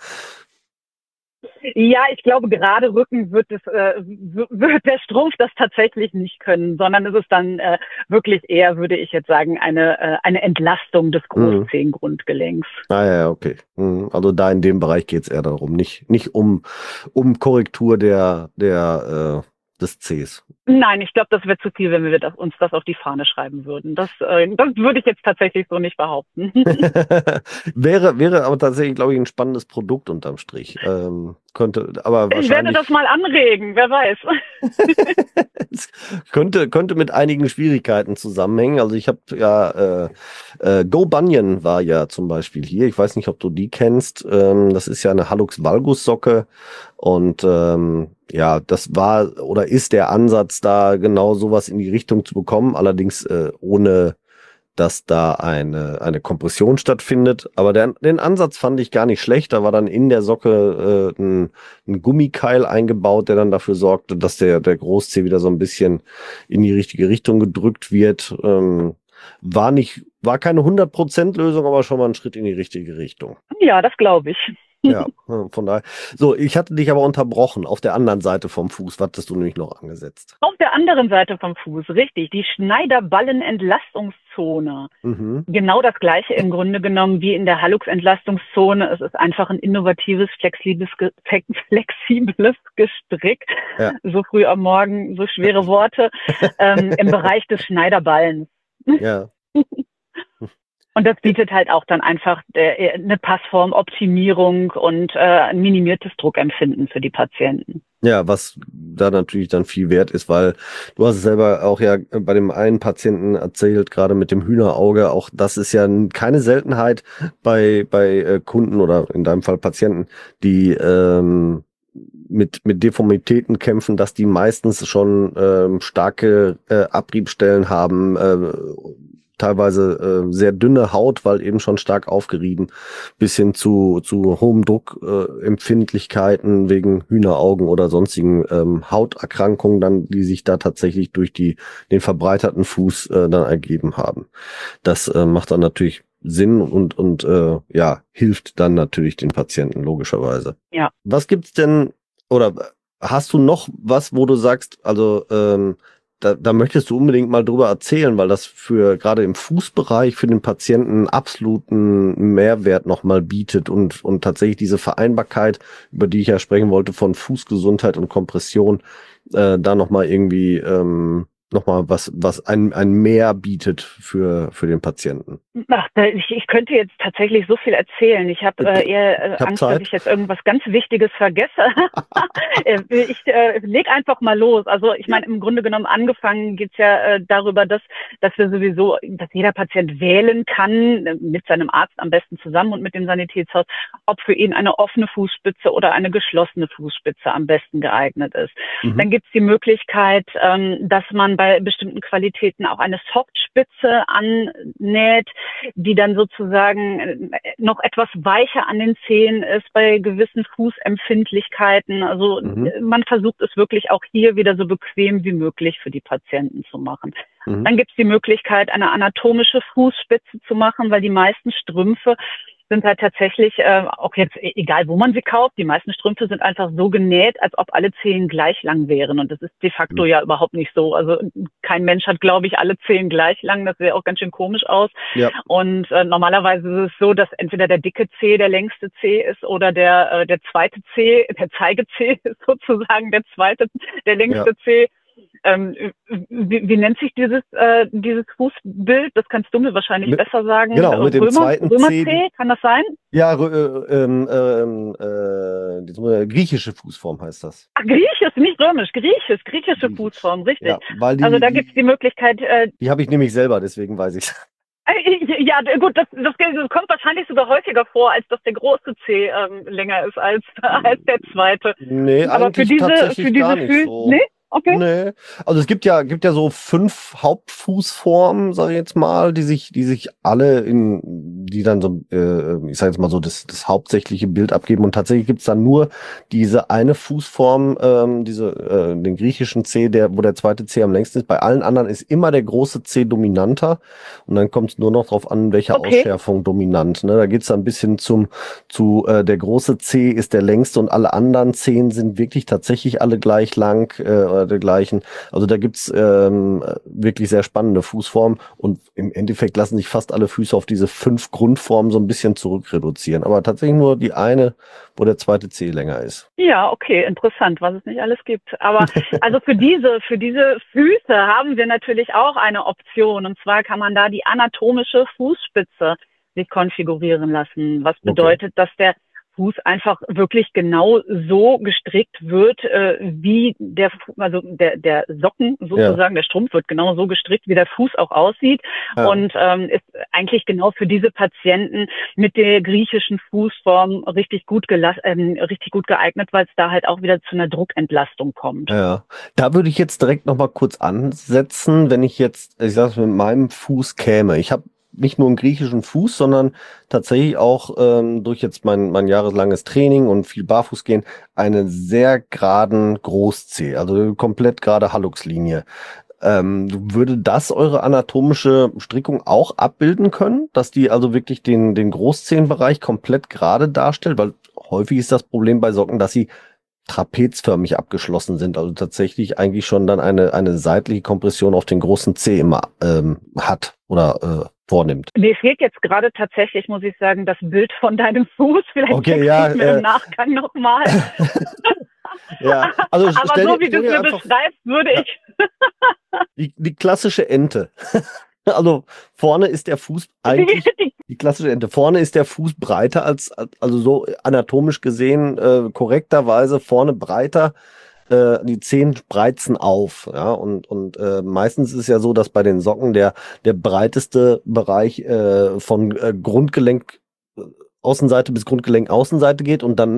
Ja, ich glaube, gerade Rücken wird es, äh, wird der Strumpf das tatsächlich nicht können, sondern es ist dann äh, wirklich eher, würde ich jetzt sagen, eine äh, eine Entlastung des Großzehengrundgelenks. Ah ja, okay. Also da in dem Bereich geht es eher darum, nicht nicht um um Korrektur der der äh, des Cs. Nein, ich glaube, das wäre zu viel, wenn wir das, uns das auf die Fahne schreiben würden. Das, äh, das würde ich jetzt tatsächlich so nicht behaupten. wäre, wäre aber tatsächlich, glaube ich, ein spannendes Produkt unterm Strich. Ähm, könnte, aber wahrscheinlich. Ich werde das mal anregen, wer weiß. könnte, könnte mit einigen Schwierigkeiten zusammenhängen. Also ich habe ja, äh, äh, Go Bunyan war ja zum Beispiel hier. Ich weiß nicht, ob du die kennst. Ähm, das ist ja eine Hallux valgus Socke und ähm, ja, das war oder ist der Ansatz, da genau sowas in die Richtung zu bekommen, allerdings äh, ohne, dass da eine eine Kompression stattfindet. Aber der, den Ansatz fand ich gar nicht schlecht. Da war dann in der Socke äh, ein, ein Gummikeil eingebaut, der dann dafür sorgte, dass der der Großzeh wieder so ein bisschen in die richtige Richtung gedrückt wird. Ähm, war nicht, war keine hundert Prozent Lösung, aber schon mal ein Schritt in die richtige Richtung. Ja, das glaube ich. Ja, von daher. So, ich hatte dich aber unterbrochen. Auf der anderen Seite vom Fuß, was hattest du nämlich noch angesetzt? Auf der anderen Seite vom Fuß, richtig. Die Schneiderballen-Entlastungszone. Mhm. Genau das Gleiche im Grunde genommen wie in der Hallux-Entlastungszone. Es ist einfach ein innovatives, flexibles, flexibles Gestrick. Ja. So früh am Morgen, so schwere Worte. ähm, im Bereich des Schneiderballens. Ja. Und das bietet halt auch dann einfach äh, eine Passformoptimierung und äh, ein minimiertes Druckempfinden für die Patienten. Ja, was da natürlich dann viel wert ist, weil du hast es selber auch ja bei dem einen Patienten erzählt, gerade mit dem Hühnerauge, auch das ist ja keine Seltenheit bei bei äh, Kunden oder in deinem Fall Patienten, die ähm, mit mit Deformitäten kämpfen, dass die meistens schon ähm, starke äh, Abriebstellen haben, äh, teilweise äh, sehr dünne Haut, weil eben schon stark aufgerieben, bis hin zu, zu hohem Druckempfindlichkeiten äh, Empfindlichkeiten wegen Hühneraugen oder sonstigen ähm, Hauterkrankungen, dann, die sich da tatsächlich durch die, den verbreiterten Fuß äh, dann ergeben haben. Das äh, macht dann natürlich Sinn und, und äh, ja, hilft dann natürlich den Patienten, logischerweise. Ja. Was gibt's denn, oder hast du noch was, wo du sagst, also ähm, da, da möchtest du unbedingt mal drüber erzählen, weil das für gerade im Fußbereich für den Patienten einen absoluten Mehrwert nochmal bietet und, und tatsächlich diese Vereinbarkeit, über die ich ja sprechen wollte, von Fußgesundheit und Kompression, äh, da nochmal irgendwie ähm, nochmal was, was ein, ein Mehr bietet für, für den Patienten. Ach, da- ich, ich könnte jetzt tatsächlich so viel erzählen. Ich habe äh, eher äh, Ich hab Angst, Zeit. dass ich jetzt irgendwas ganz Wichtiges vergesse. Äh, ich äh, leg einfach mal los. Also ich meine, im Grunde genommen angefangen geht's ja äh, darüber, dass, dass wir sowieso, dass jeder Patient wählen kann, äh, mit seinem Arzt am besten zusammen und mit dem Sanitätshaus, ob für ihn eine offene Fußspitze oder eine geschlossene Fußspitze am besten geeignet ist. Mhm. Dann gibt's die Möglichkeit, ähm, dass man bei bestimmten Qualitäten auch eine Softspitze annäht, die dann sozusagen äh, noch etwas weicher an den Zehen ist bei gewissen Fußempfindlichkeiten. Also Mhm. äh, man versucht es wirklich auch hier wieder so bequem wie möglich für die Patienten zu machen. Mhm. Dann gibt es die Möglichkeit, eine anatomische Fußspitze zu machen, weil die meisten Strümpfe sind halt tatsächlich, äh, auch jetzt e- egal wo man sie kauft, die meisten Strümpfe sind einfach so genäht, als ob alle Zehen gleich lang wären. Und das ist de facto Mhm. ja überhaupt nicht so. Also kein Mensch hat, glaube ich, alle Zehen gleich lang. Das sähe auch ganz schön komisch aus. Ja. Und äh, normalerweise ist es so, dass entweder der dicke Zeh der längste Zeh ist oder der äh, der zweite Zeh, der Zeigezeh ist sozusagen der zweite, der längste Ja. Zeh. Ähm, wie, wie nennt sich dieses äh, dieses Fußbild? Das kannst du mir wahrscheinlich Mit- besser sagen. genau, mit dem Römer, zweiten Römerzeh, Zeh. kann das sein? Ja, rö- äh, ähm, ähm, äh, die griechische Fußform heißt das. Ach, Griechisch, nicht Römisch, Griechisch, griechische Griechisch. Fußform, richtig. Ja, weil die, Also da die, gibt's die Möglichkeit, äh, die habe ich nämlich selber, deswegen weiß ich. äh, ja gut, das, das, das kommt wahrscheinlich sogar häufiger vor, als dass der große Zeh ähm, länger ist als als der zweite. Nee, Aber für eigentlich diese tatsächlich für gar diese nicht Füße, so. nee, okay. Nee. Also es gibt ja, gibt ja so fünf Hauptfußformen, sage ich jetzt mal, die sich, die sich alle in, die dann so, äh, ich sage jetzt mal so, das, das hauptsächliche Bild abgeben. Und tatsächlich gibt's dann nur diese eine Fußform, ähm, diese, äh, den griechischen C, der, wo der zweite C am längsten ist. Bei allen anderen ist immer der große C dominanter. Und dann kommt es nur noch drauf an, welche Okay. Ausschärfung dominant. Ne? Da geht's dann ein bisschen zum, zu, äh, der große C ist der längste und alle anderen Zehen sind wirklich tatsächlich alle gleich lang, äh, oder dergleichen. Also da gibt's ähm, wirklich sehr spannende Fußformen und im Endeffekt lassen sich fast alle Füße auf diese fünf Grundformen so ein bisschen zurückreduzieren. Aber tatsächlich nur die eine, wo der zweite Zeh länger ist. Ja, okay, interessant, was es nicht alles gibt. Aber also für diese, für diese Füße haben wir natürlich auch eine Option. Und zwar kann man da die anatomische Fußspitze sich konfigurieren lassen. Was bedeutet, dass der Fuß einfach wirklich genau so gestrickt wird, äh, wie der, Fu- also der, der Socken sozusagen, der Strumpf wird genau so gestrickt, wie der Fuß auch aussieht. Ja. Und ähm, ist eigentlich genau für diese Patienten mit der griechischen Fußform richtig gut gelass ähm, richtig gut geeignet, weil es da halt auch wieder zu einer Druckentlastung kommt. Ja, da würde ich jetzt direkt noch mal kurz ansetzen, wenn ich jetzt, ich sage mit meinem Fuß käme. Ich habe nicht nur einen griechischen Fuß, sondern tatsächlich auch ähm, durch jetzt mein, mein jahreslanges Training und viel Barfußgehen einen sehr geraden Großzeh, also komplett gerade Halluxlinie. Ähm, würde das eure anatomische Strickung auch abbilden können, dass die also wirklich den, den Großzehenbereich komplett gerade darstellt? Weil häufig ist das Problem bei Socken, dass sie trapezförmig abgeschlossen sind, also tatsächlich eigentlich schon dann eine, eine seitliche Kompression auf den großen Zeh immer ähm, hat oder äh, vornimmt. Mir fehlt jetzt gerade tatsächlich, muss ich sagen, das Bild von deinem Fuß. Vielleicht Okay, schickst ja, du es mir äh, im Nachgang nochmal. Ja, also Aber stell so dir- wie du stell es dir mir einfach- beschreibst, würde Ja. ich Die, die klassische Ente. Also vorne ist der Fuß eigentlich die, die klassische Ente. Vorne ist der Fuß breiter als, also so anatomisch gesehen äh, korrekterweise vorne breiter. Äh, die Zehen spreizen auf, ja, und und äh, meistens ist es ja so, dass bei den Socken der der breiteste Bereich äh, von äh, Grundgelenk äh, Außenseite bis Grundgelenk Außenseite geht und dann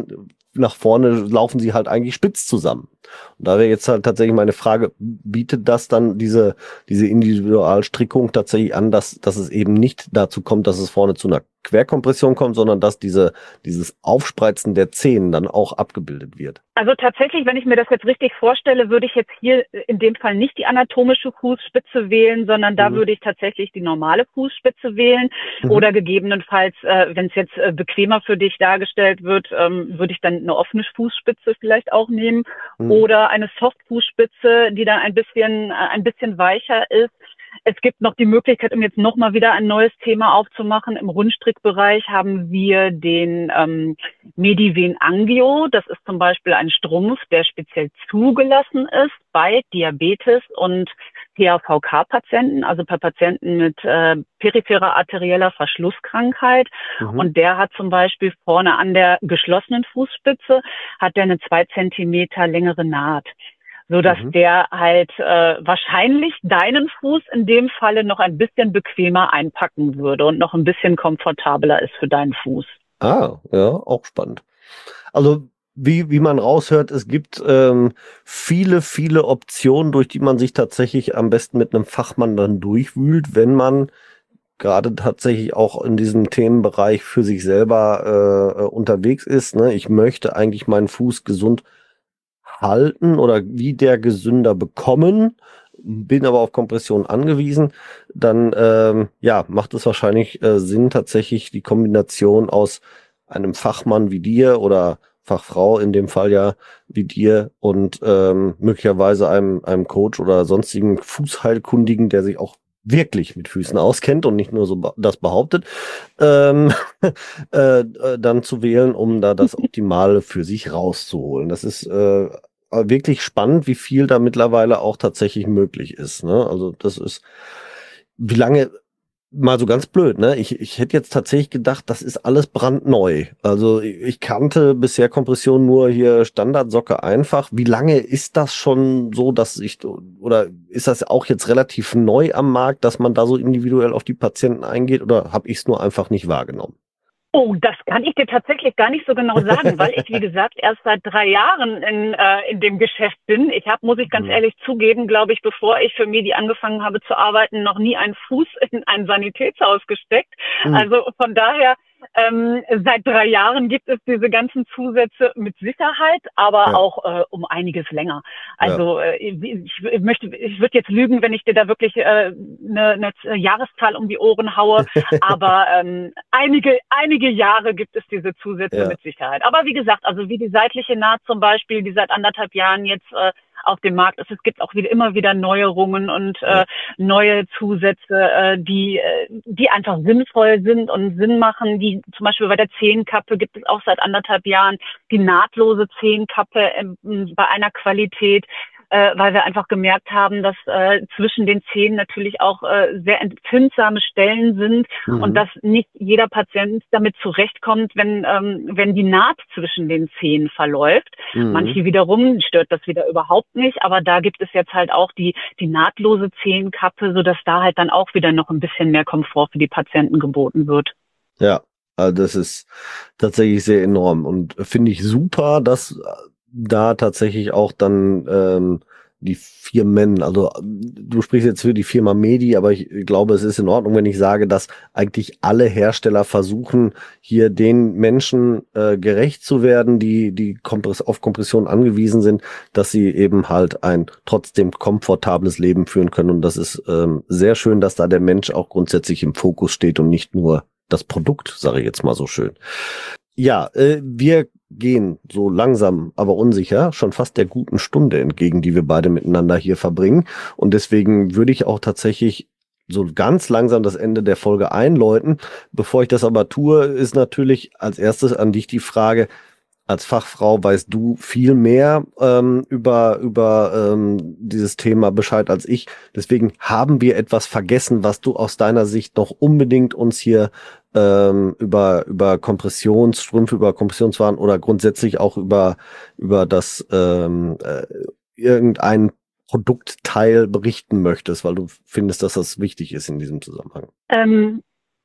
nach vorne laufen sie halt eigentlich spitz zusammen. Und da wäre jetzt halt tatsächlich meine Frage, bietet das dann diese, diese Individualstrickung tatsächlich an, dass, dass es eben nicht dazu kommt, dass es vorne zu einer Querkompression kommt, sondern dass diese, dieses Aufspreizen der Zehen dann auch abgebildet wird? Also tatsächlich, wenn ich mir das jetzt richtig vorstelle, würde ich jetzt hier in dem Fall nicht die anatomische Fußspitze wählen, sondern da mhm. würde ich tatsächlich die normale Fußspitze wählen mhm. oder gegebenenfalls, äh, wenn es jetzt äh, bequemer für dich dargestellt wird, ähm, würde ich dann eine offene Fußspitze vielleicht auch nehmen mhm. oder eine Softfußspitze, die dann ein bisschen, äh, ein bisschen weicher ist. Es gibt noch die Möglichkeit, um jetzt nochmal wieder ein neues Thema aufzumachen. Im Rundstrickbereich haben wir den ähm, Mediven Angio. Das ist zum Beispiel ein Strumpf, der speziell zugelassen ist bei Diabetes und P A V K-Patienten, also bei Patienten mit äh, peripherer arterieller Verschlusskrankheit. Mhm. Und der hat zum Beispiel vorne an der geschlossenen Fußspitze hat der eine zwei Zentimeter längere Naht, so dass mhm. der halt äh, wahrscheinlich deinen Fuß in dem Falle noch ein bisschen bequemer einpacken würde und noch ein bisschen komfortabler ist für deinen Fuß. Ah, ja, auch spannend. Also wie wie man raushört, es gibt ähm, viele, viele Optionen, durch die man sich tatsächlich am besten mit einem Fachmann dann durchwühlt, wenn man gerade tatsächlich auch in diesem Themenbereich für sich selber äh, unterwegs ist. Ne? Ich möchte eigentlich meinen Fuß gesund halten oder wieder gesünder bekommen, bin aber auf Kompression angewiesen, dann ähm, ja macht es wahrscheinlich äh, Sinn, tatsächlich die Kombination aus einem Fachmann wie dir oder Fachfrau in dem Fall ja wie dir und ähm, möglicherweise einem einem Coach oder sonstigen Fußheilkundigen, der sich auch wirklich mit Füßen auskennt und nicht nur so das behauptet, ähm, äh, dann zu wählen, um da das Optimale für sich rauszuholen. Das ist äh, wirklich spannend, wie viel da mittlerweile auch tatsächlich möglich ist. Ne? Also das ist, wie lange, mal so ganz blöd, ne? Ich, ich hätte jetzt tatsächlich gedacht, das ist alles brandneu. Also ich kannte bisher Kompression nur hier Standardsocke einfach. Wie lange ist das schon so, dass ich, oder ist das auch jetzt relativ neu am Markt, dass man da so individuell auf die Patienten eingeht, oder habe ich es nur einfach nicht wahrgenommen? Oh, das kann ich dir tatsächlich gar nicht so genau sagen, weil ich, wie gesagt, erst seit drei Jahren in, äh, in dem Geschäft bin. Ich habe, muss ich ganz mhm. ehrlich zugeben, glaube ich, bevor ich für Medi angefangen habe zu arbeiten, noch nie einen Fuß in ein Sanitätshaus gesteckt. Mhm. Also von daher, ähm, seit drei Jahren gibt es diese ganzen Zusätze mit Sicherheit, aber ja. auch äh, um einiges länger. Also ja. äh, ich, ich möchte, ich würde jetzt lügen, wenn ich dir da wirklich eine äh, ne, ne Jahreszahl um die Ohren haue, aber ähm, einige, einige Jahre gibt es diese Zusätze ja. mit Sicherheit. Aber wie gesagt, also wie die seitliche Naht zum Beispiel, die seit anderthalb Jahren jetzt äh, auf dem Markt ist. Es gibt auch wieder immer wieder Neuerungen und äh, neue Zusätze, äh, die äh, die einfach sinnvoll sind und Sinn machen. Die zum Beispiel bei der Zehenkappe gibt es auch seit anderthalb Jahren die nahtlose Zehenkappe äh, bei einer Qualität, äh, weil wir einfach gemerkt haben, dass äh, zwischen den Zähnen natürlich auch äh, sehr empfindsame Stellen sind mhm. und dass nicht jeder Patient damit zurechtkommt, wenn ähm, wenn die Naht zwischen den Zähnen verläuft. Mhm. Manche wiederum stört das wieder überhaupt nicht, aber da gibt es jetzt halt auch die die nahtlose Zehenkappe, sodass da halt dann auch wieder noch ein bisschen mehr Komfort für die Patienten geboten wird. Ja, also das ist tatsächlich sehr enorm und finde ich super, dass da tatsächlich auch dann ähm, die Firmen, also du sprichst jetzt für die Firma Medi, aber ich glaube, es ist in Ordnung, wenn ich sage, dass eigentlich alle Hersteller versuchen, hier den Menschen äh, gerecht zu werden, die die Kompress- auf Kompression angewiesen sind, dass sie eben halt ein trotzdem komfortables Leben führen können. Und das ist ähm, sehr schön, dass da der Mensch auch grundsätzlich im Fokus steht und nicht nur das Produkt, sage ich jetzt mal so schön. Ja, äh, wir gehen so langsam, aber unsicher schon fast der guten Stunde entgegen, die wir beide miteinander hier verbringen. Und deswegen würde ich auch tatsächlich so ganz langsam das Ende der Folge einläuten. Bevor ich das aber tue, ist natürlich als erstes an dich die Frage: Als Fachfrau weißt du viel mehr ähm, über über ähm, dieses Thema Bescheid als ich. Deswegen haben wir etwas vergessen, was du aus deiner Sicht noch unbedingt uns hier ähm, über über Kompressionsstrümpfe, über Kompressionswaren oder grundsätzlich auch über über das ähm, äh, irgendein Produktteil berichten möchtest, weil du findest, dass das wichtig ist in diesem Zusammenhang. Ähm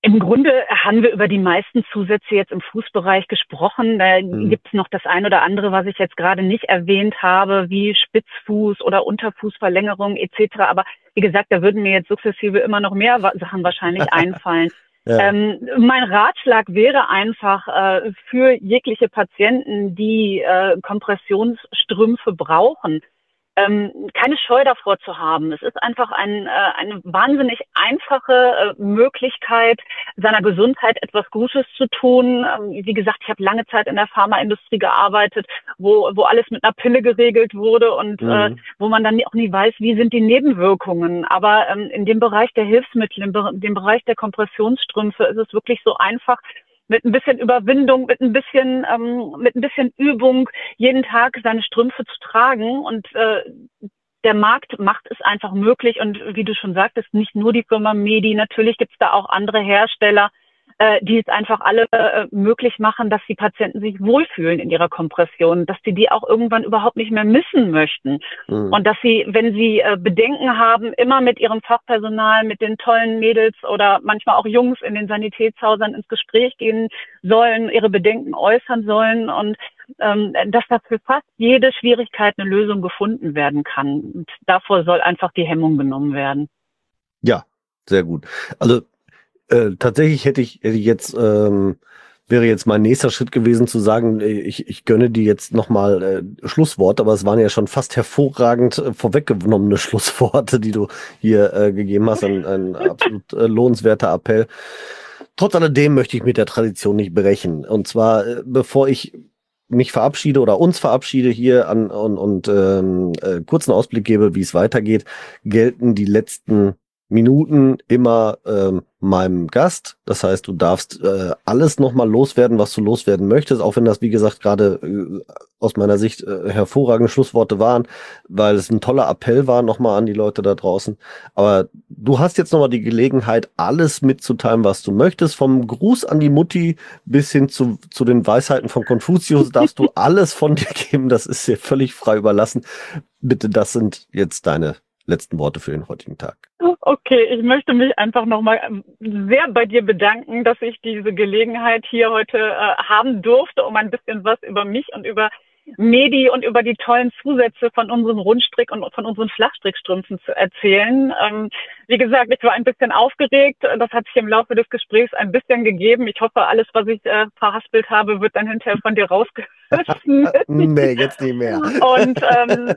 Im Grunde haben wir über die meisten Zusätze jetzt im Fußbereich gesprochen. Da Mhm. gibt es noch das ein oder andere, was ich jetzt gerade nicht erwähnt habe, wie Spitzfuß oder Unterfußverlängerung et cetera. Aber wie gesagt, da würden mir jetzt sukzessive immer noch mehr wa- Sachen wahrscheinlich einfallen. Ja. Ähm, mein Ratschlag wäre einfach äh, für jegliche Patienten, die äh, Kompressionsstrümpfe brauchen, ähm, keine Scheu davor zu haben. Es ist einfach ein, äh, eine wahnsinnig einfache äh, Möglichkeit, seiner Gesundheit etwas Gutes zu tun. Ähm, wie gesagt, ich habe lange Zeit in der Pharmaindustrie gearbeitet, wo, wo alles mit einer Pille geregelt wurde und Mhm. äh, wo man dann auch nie weiß, wie sind die Nebenwirkungen. Aber ähm, in dem Bereich der Hilfsmittel, in Be- dem Bereich der Kompressionsstrümpfe ist es wirklich so einfach, mit ein bisschen Überwindung, mit ein bisschen, ähm, mit ein bisschen Übung jeden Tag seine Strümpfe zu tragen. Und äh, der Markt macht es einfach möglich. Und wie du schon sagtest, nicht nur die Firma Medi, natürlich gibt es da auch andere Hersteller, äh, die es einfach alle äh, möglich machen, dass die Patienten sich wohlfühlen in ihrer Kompression, dass sie die auch irgendwann überhaupt nicht mehr missen möchten. Mhm. Und dass sie, wenn sie äh, Bedenken haben, immer mit ihrem Fachpersonal, mit den tollen Mädels oder manchmal auch Jungs in den Sanitätshäusern ins Gespräch gehen sollen, ihre Bedenken äußern sollen und ähm, dass da für fast jede Schwierigkeit eine Lösung gefunden werden kann. Und davor soll einfach die Hemmung genommen werden. Ja, sehr gut. Also äh, tatsächlich hätte ich, hätte ich jetzt, ähm, wäre jetzt mein nächster Schritt gewesen zu sagen, äh, ich, ich gönne dir jetzt nochmal äh, Schlusswort, aber es waren ja schon fast hervorragend äh, vorweggenommene Schlussworte, die du hier äh, gegeben hast. Ein, ein absolut äh, lohnenswerter Appell. Trotz alledem möchte ich mit der Tradition nicht brechen. Und zwar, äh, bevor ich mich verabschiede oder uns verabschiede hier an und, und ähm, äh, kurzen Ausblick gebe, wie es weitergeht, gelten die letzten Minuten immer ähm, meinem Gast. Das heißt, du darfst äh, alles nochmal loswerden, was du loswerden möchtest, auch wenn das, wie gesagt, gerade äh, aus meiner Sicht äh, hervorragende Schlussworte waren, weil es ein toller Appell war nochmal an die Leute da draußen. Aber du hast jetzt nochmal die Gelegenheit, alles mitzuteilen, was du möchtest. Vom Gruß an die Mutti bis hin zu, zu den Weisheiten von Konfuzius darfst du alles von dir geben. Das ist dir völlig frei überlassen. Bitte, das sind jetzt deine letzten Worte für den heutigen Tag. Okay, ich möchte mich einfach nochmal sehr bei dir bedanken, dass ich diese Gelegenheit hier heute äh, haben durfte, um ein bisschen was über mich und über Medi und über die tollen Zusätze von unserem Rundstrick und von unseren Flachstrickstrümpfen zu erzählen. Ähm, wie gesagt, ich war ein bisschen aufgeregt. Das hat sich im Laufe des Gesprächs ein bisschen gegeben. Ich hoffe, alles, was ich äh, verhaspelt habe, wird dann hinterher von dir rausgerissen. Nee, jetzt nicht mehr. Und ähm,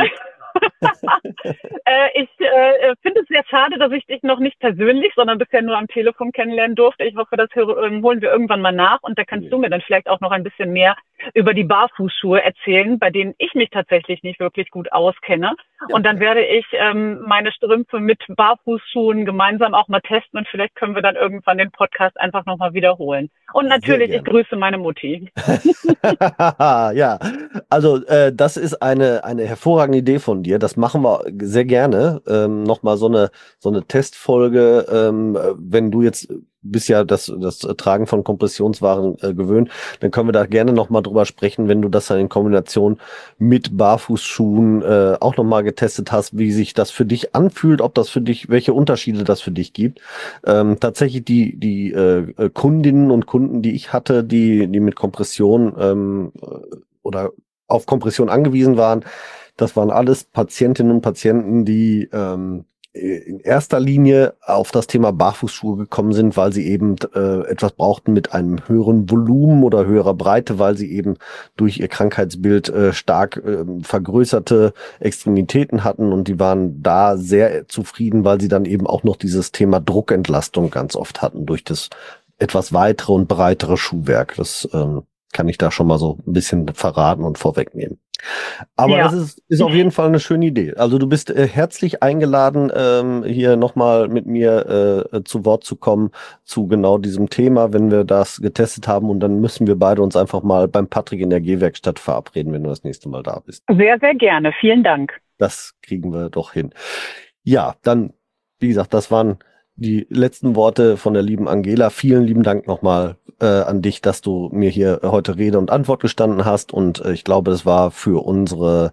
äh, ich äh, finde es sehr schade, dass ich dich noch nicht persönlich, sondern bisher nur am Telefon kennenlernen durfte. Ich hoffe, das hö- holen wir irgendwann mal nach und da kannst Ja. du mir dann vielleicht auch noch ein bisschen mehr über die Barfußschuhe erzählen, bei denen ich mich tatsächlich nicht wirklich gut auskenne. Ja. Und dann werde ich ähm, meine Strümpfe mit Barfußschuhen gemeinsam auch mal testen und vielleicht können wir dann irgendwann den Podcast einfach nochmal wiederholen. Und natürlich, ich gerne. grüße meine Mutti. Ja, also äh, das ist eine eine hervorragende Idee von dir. Das machen wir sehr gerne. Ähm, Nochmal so eine so eine Testfolge. Ähm, äh, wenn du jetzt bist ja das das Tragen von Kompressionswaren äh, gewöhnt, dann können wir da gerne nochmal drüber sprechen, wenn du das dann in Kombination mit Barfußschuhen äh, auch nochmal getestet hast, wie sich das für dich anfühlt, ob das für dich, welche Unterschiede das für dich gibt. Ähm, tatsächlich die die äh, Kundinnen und Kunden, die ich hatte, die die mit Kompression ähm, oder auf Kompression angewiesen waren, das waren alles Patientinnen und Patienten, die ähm, in erster Linie auf das Thema Barfußschuhe gekommen sind, weil sie eben äh, etwas brauchten mit einem höheren Volumen oder höherer Breite, weil sie eben durch ihr Krankheitsbild äh, stark äh, vergrößerte Extremitäten hatten und die waren da sehr zufrieden, weil sie dann eben auch noch dieses Thema Druckentlastung ganz oft hatten durch das etwas weitere und breitere Schuhwerk. Das ähm, kann ich da schon mal so ein bisschen verraten und vorwegnehmen. Aber Ja. das ist, ist auf jeden Fall eine schöne Idee. Also du bist äh, herzlich eingeladen, ähm, hier nochmal mit mir äh, zu Wort zu kommen zu genau diesem Thema, wenn wir das getestet haben. Und dann müssen wir beide uns einfach mal beim Patrick in der Gehwerkstatt verabreden, wenn du das nächste Mal da bist. Sehr, sehr gerne. Vielen Dank. Das kriegen wir doch hin. Ja, dann, wie gesagt, das waren die letzten Worte von der lieben Angela. Vielen lieben Dank nochmal äh, an dich, dass du mir hier heute Rede und Antwort gestanden hast. Und äh, ich glaube, das war für unsere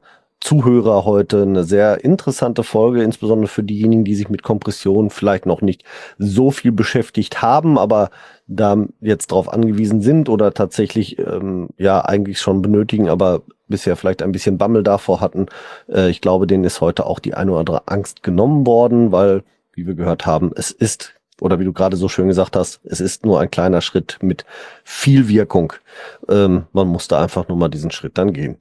Zuhörer heute eine sehr interessante Folge, insbesondere für diejenigen, die sich mit Kompression vielleicht noch nicht so viel beschäftigt haben, aber da jetzt drauf angewiesen sind oder tatsächlich ähm, ja eigentlich schon benötigen, aber bisher vielleicht ein bisschen Bammel davor hatten. Äh, ich glaube, denen ist heute auch die eine oder andere Angst genommen worden, weil, wie wir gehört haben, es ist, oder wie du gerade so schön gesagt hast, es ist nur ein kleiner Schritt mit viel Wirkung. Ähm, man muss da einfach nur mal diesen Schritt dann gehen.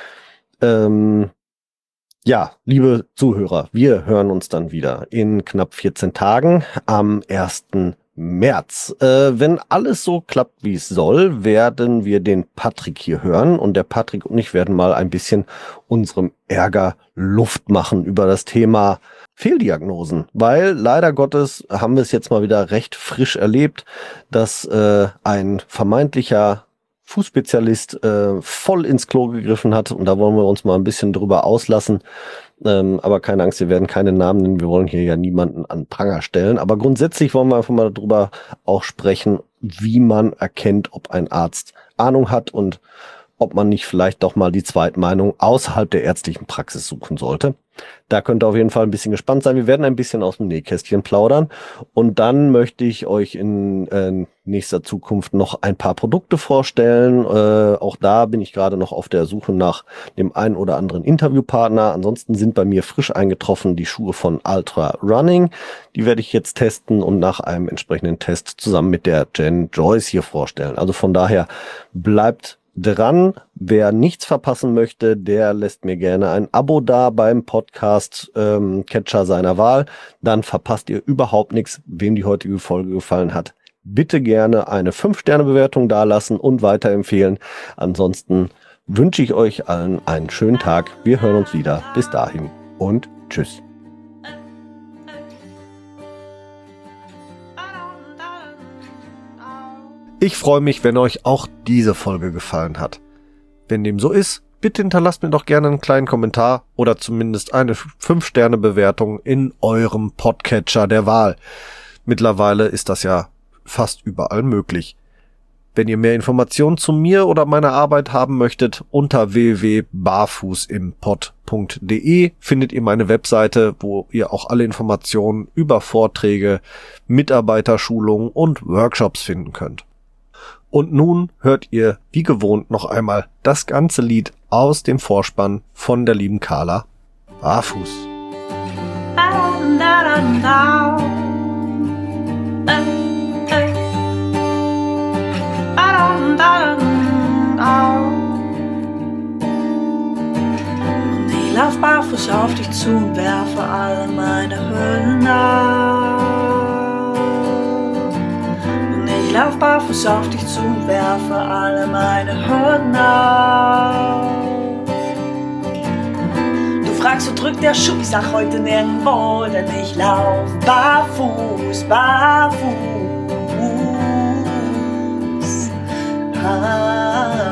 Ähm, ja, liebe Zuhörer, wir hören uns dann wieder in knapp vierzehn Tagen am ersten März. Äh, wenn alles so klappt, wie es soll, werden wir den Patrick hier hören und der Patrick und ich werden mal ein bisschen unserem Ärger Luft machen über das Thema Fehldiagnosen, weil leider Gottes haben wir es jetzt mal wieder recht frisch erlebt, dass äh, ein vermeintlicher Fußspezialist äh, voll ins Klo gegriffen hat und da wollen wir uns mal ein bisschen drüber auslassen. Ähm, aber keine Angst, wir werden keine Namen nennen, wir wollen hier ja niemanden an Pranger stellen. Aber grundsätzlich wollen wir einfach mal darüber auch sprechen, wie man erkennt, ob ein Arzt Ahnung hat und ob man nicht vielleicht doch mal die Zweitmeinung außerhalb der ärztlichen Praxis suchen sollte. Da könnt ihr auf jeden Fall ein bisschen gespannt sein. Wir werden ein bisschen aus dem Nähkästchen plaudern und dann möchte ich euch in äh, nächster Zukunft noch ein paar Produkte vorstellen. Äh, auch da bin ich gerade noch auf der Suche nach dem einen oder anderen Interviewpartner. Ansonsten sind bei mir frisch eingetroffen die Schuhe von Ultra Running. Die werde ich jetzt testen und nach einem entsprechenden Test zusammen mit der Jen Joyce hier vorstellen. Also von daher bleibt dran. Wer nichts verpassen möchte, der lässt mir gerne ein Abo da beim Podcast ähm, Catcher seiner Wahl. Dann verpasst ihr überhaupt nichts. Wem die heutige Folge gefallen hat, bitte gerne eine fünf Sterne Bewertung dalassen und weiterempfehlen. Ansonsten wünsche ich euch allen einen schönen Tag. Wir hören uns wieder. Bis dahin und tschüss. Ich freue mich, wenn euch auch diese Folge gefallen hat. Wenn dem so ist, bitte hinterlasst mir doch gerne einen kleinen Kommentar oder zumindest eine fünf Sterne Bewertung in eurem Podcatcher der Wahl. Mittlerweile ist das ja fast überall möglich. Wenn ihr mehr Informationen zu mir oder meiner Arbeit haben möchtet, unter w w w punkt barfußimpod punkt d e findet ihr meine Webseite, wo ihr auch alle Informationen über Vorträge, Mitarbeiterschulungen und Workshops finden könnt. Und nun hört ihr wie gewohnt noch einmal das ganze Lied aus dem Vorspann von der lieben Carla Barfuß. Und ich lauf barfuß auf dich zu und werfe alle meine Hüllen ab. Ich lauf barfuß auf dich zu und werfe alle meine Hürden auf. Du fragst, wo drückt der Schuh? Ich sag heute nirgendwo, denn ich lauf barfuß, barfuß. Ah.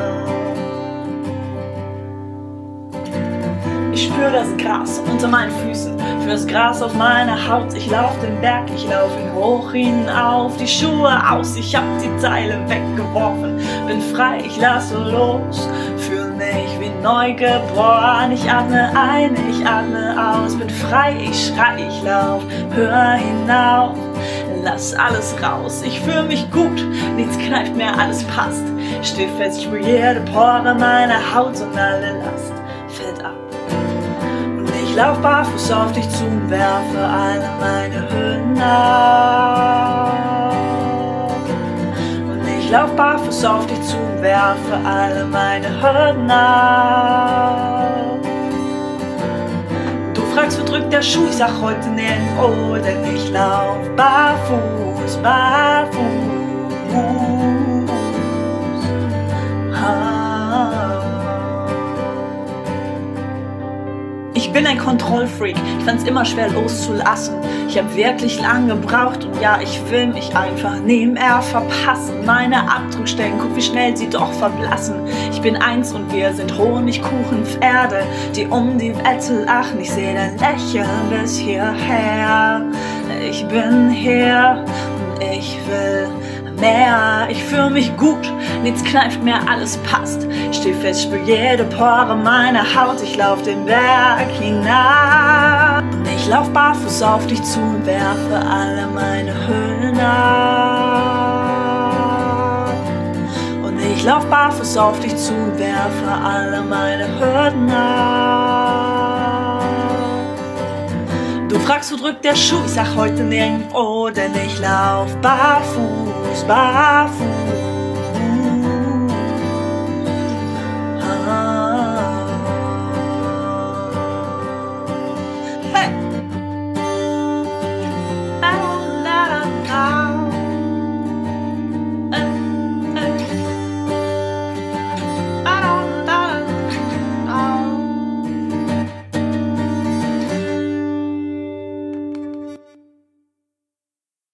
Ich spür das Gras unter meinen Füßen, für das Gras auf meiner Haut. Ich lauf den Berg, ich lauf ihn hoch hinauf, die Schuhe aus, ich hab die Teile weggeworfen. Bin frei, ich lasse los, fühl mich wie neugeboren. Ich atme ein, ich atme aus, bin frei, ich schrei, ich lauf, hör hinauf. Lass alles raus, ich fühl mich gut, nichts kneift mehr, alles passt. Steh fest, ich spür jede Pore meiner Haut und alle Last fällt ab. Ich lauf barfuß auf dich zu und werfe alle meine Hüllen ab. Und ich lauf barfuß auf dich zu und werfe alle meine Hürden ab. Du fragst, wo drückt der Schuh? Ich sag heute nirgendwo, denn ich lauf barfuß, barfuß. Ah. Ich bin ein Kontrollfreak, ich fand's immer schwer loszulassen. Ich hab wirklich lang gebraucht und ja, ich will mich einfach nie mehr verpassen. Meine Abdruckstellen, guck wie schnell sie doch verblassen. Ich bin eins und wir sind Honigkuchenpferde, die um die Welt lachen. Ich seh dein Lächeln bis hierher. Ich bin hier und ich will näher, ich fühl mich gut, nichts kneift mehr, alles passt. Steh fest, spür jede Pore meiner Haut, ich lauf den Berg hinab. Und ich lauf barfuß auf dich zu und werfe alle meine Hüllen ab. Und ich lauf barfuß auf dich zu und werfe alle meine Hürden ab. Du fragst, wo drückt der Schuh? Ich sag heute nirgendwo, denn ich lauf barfuß, barfuß.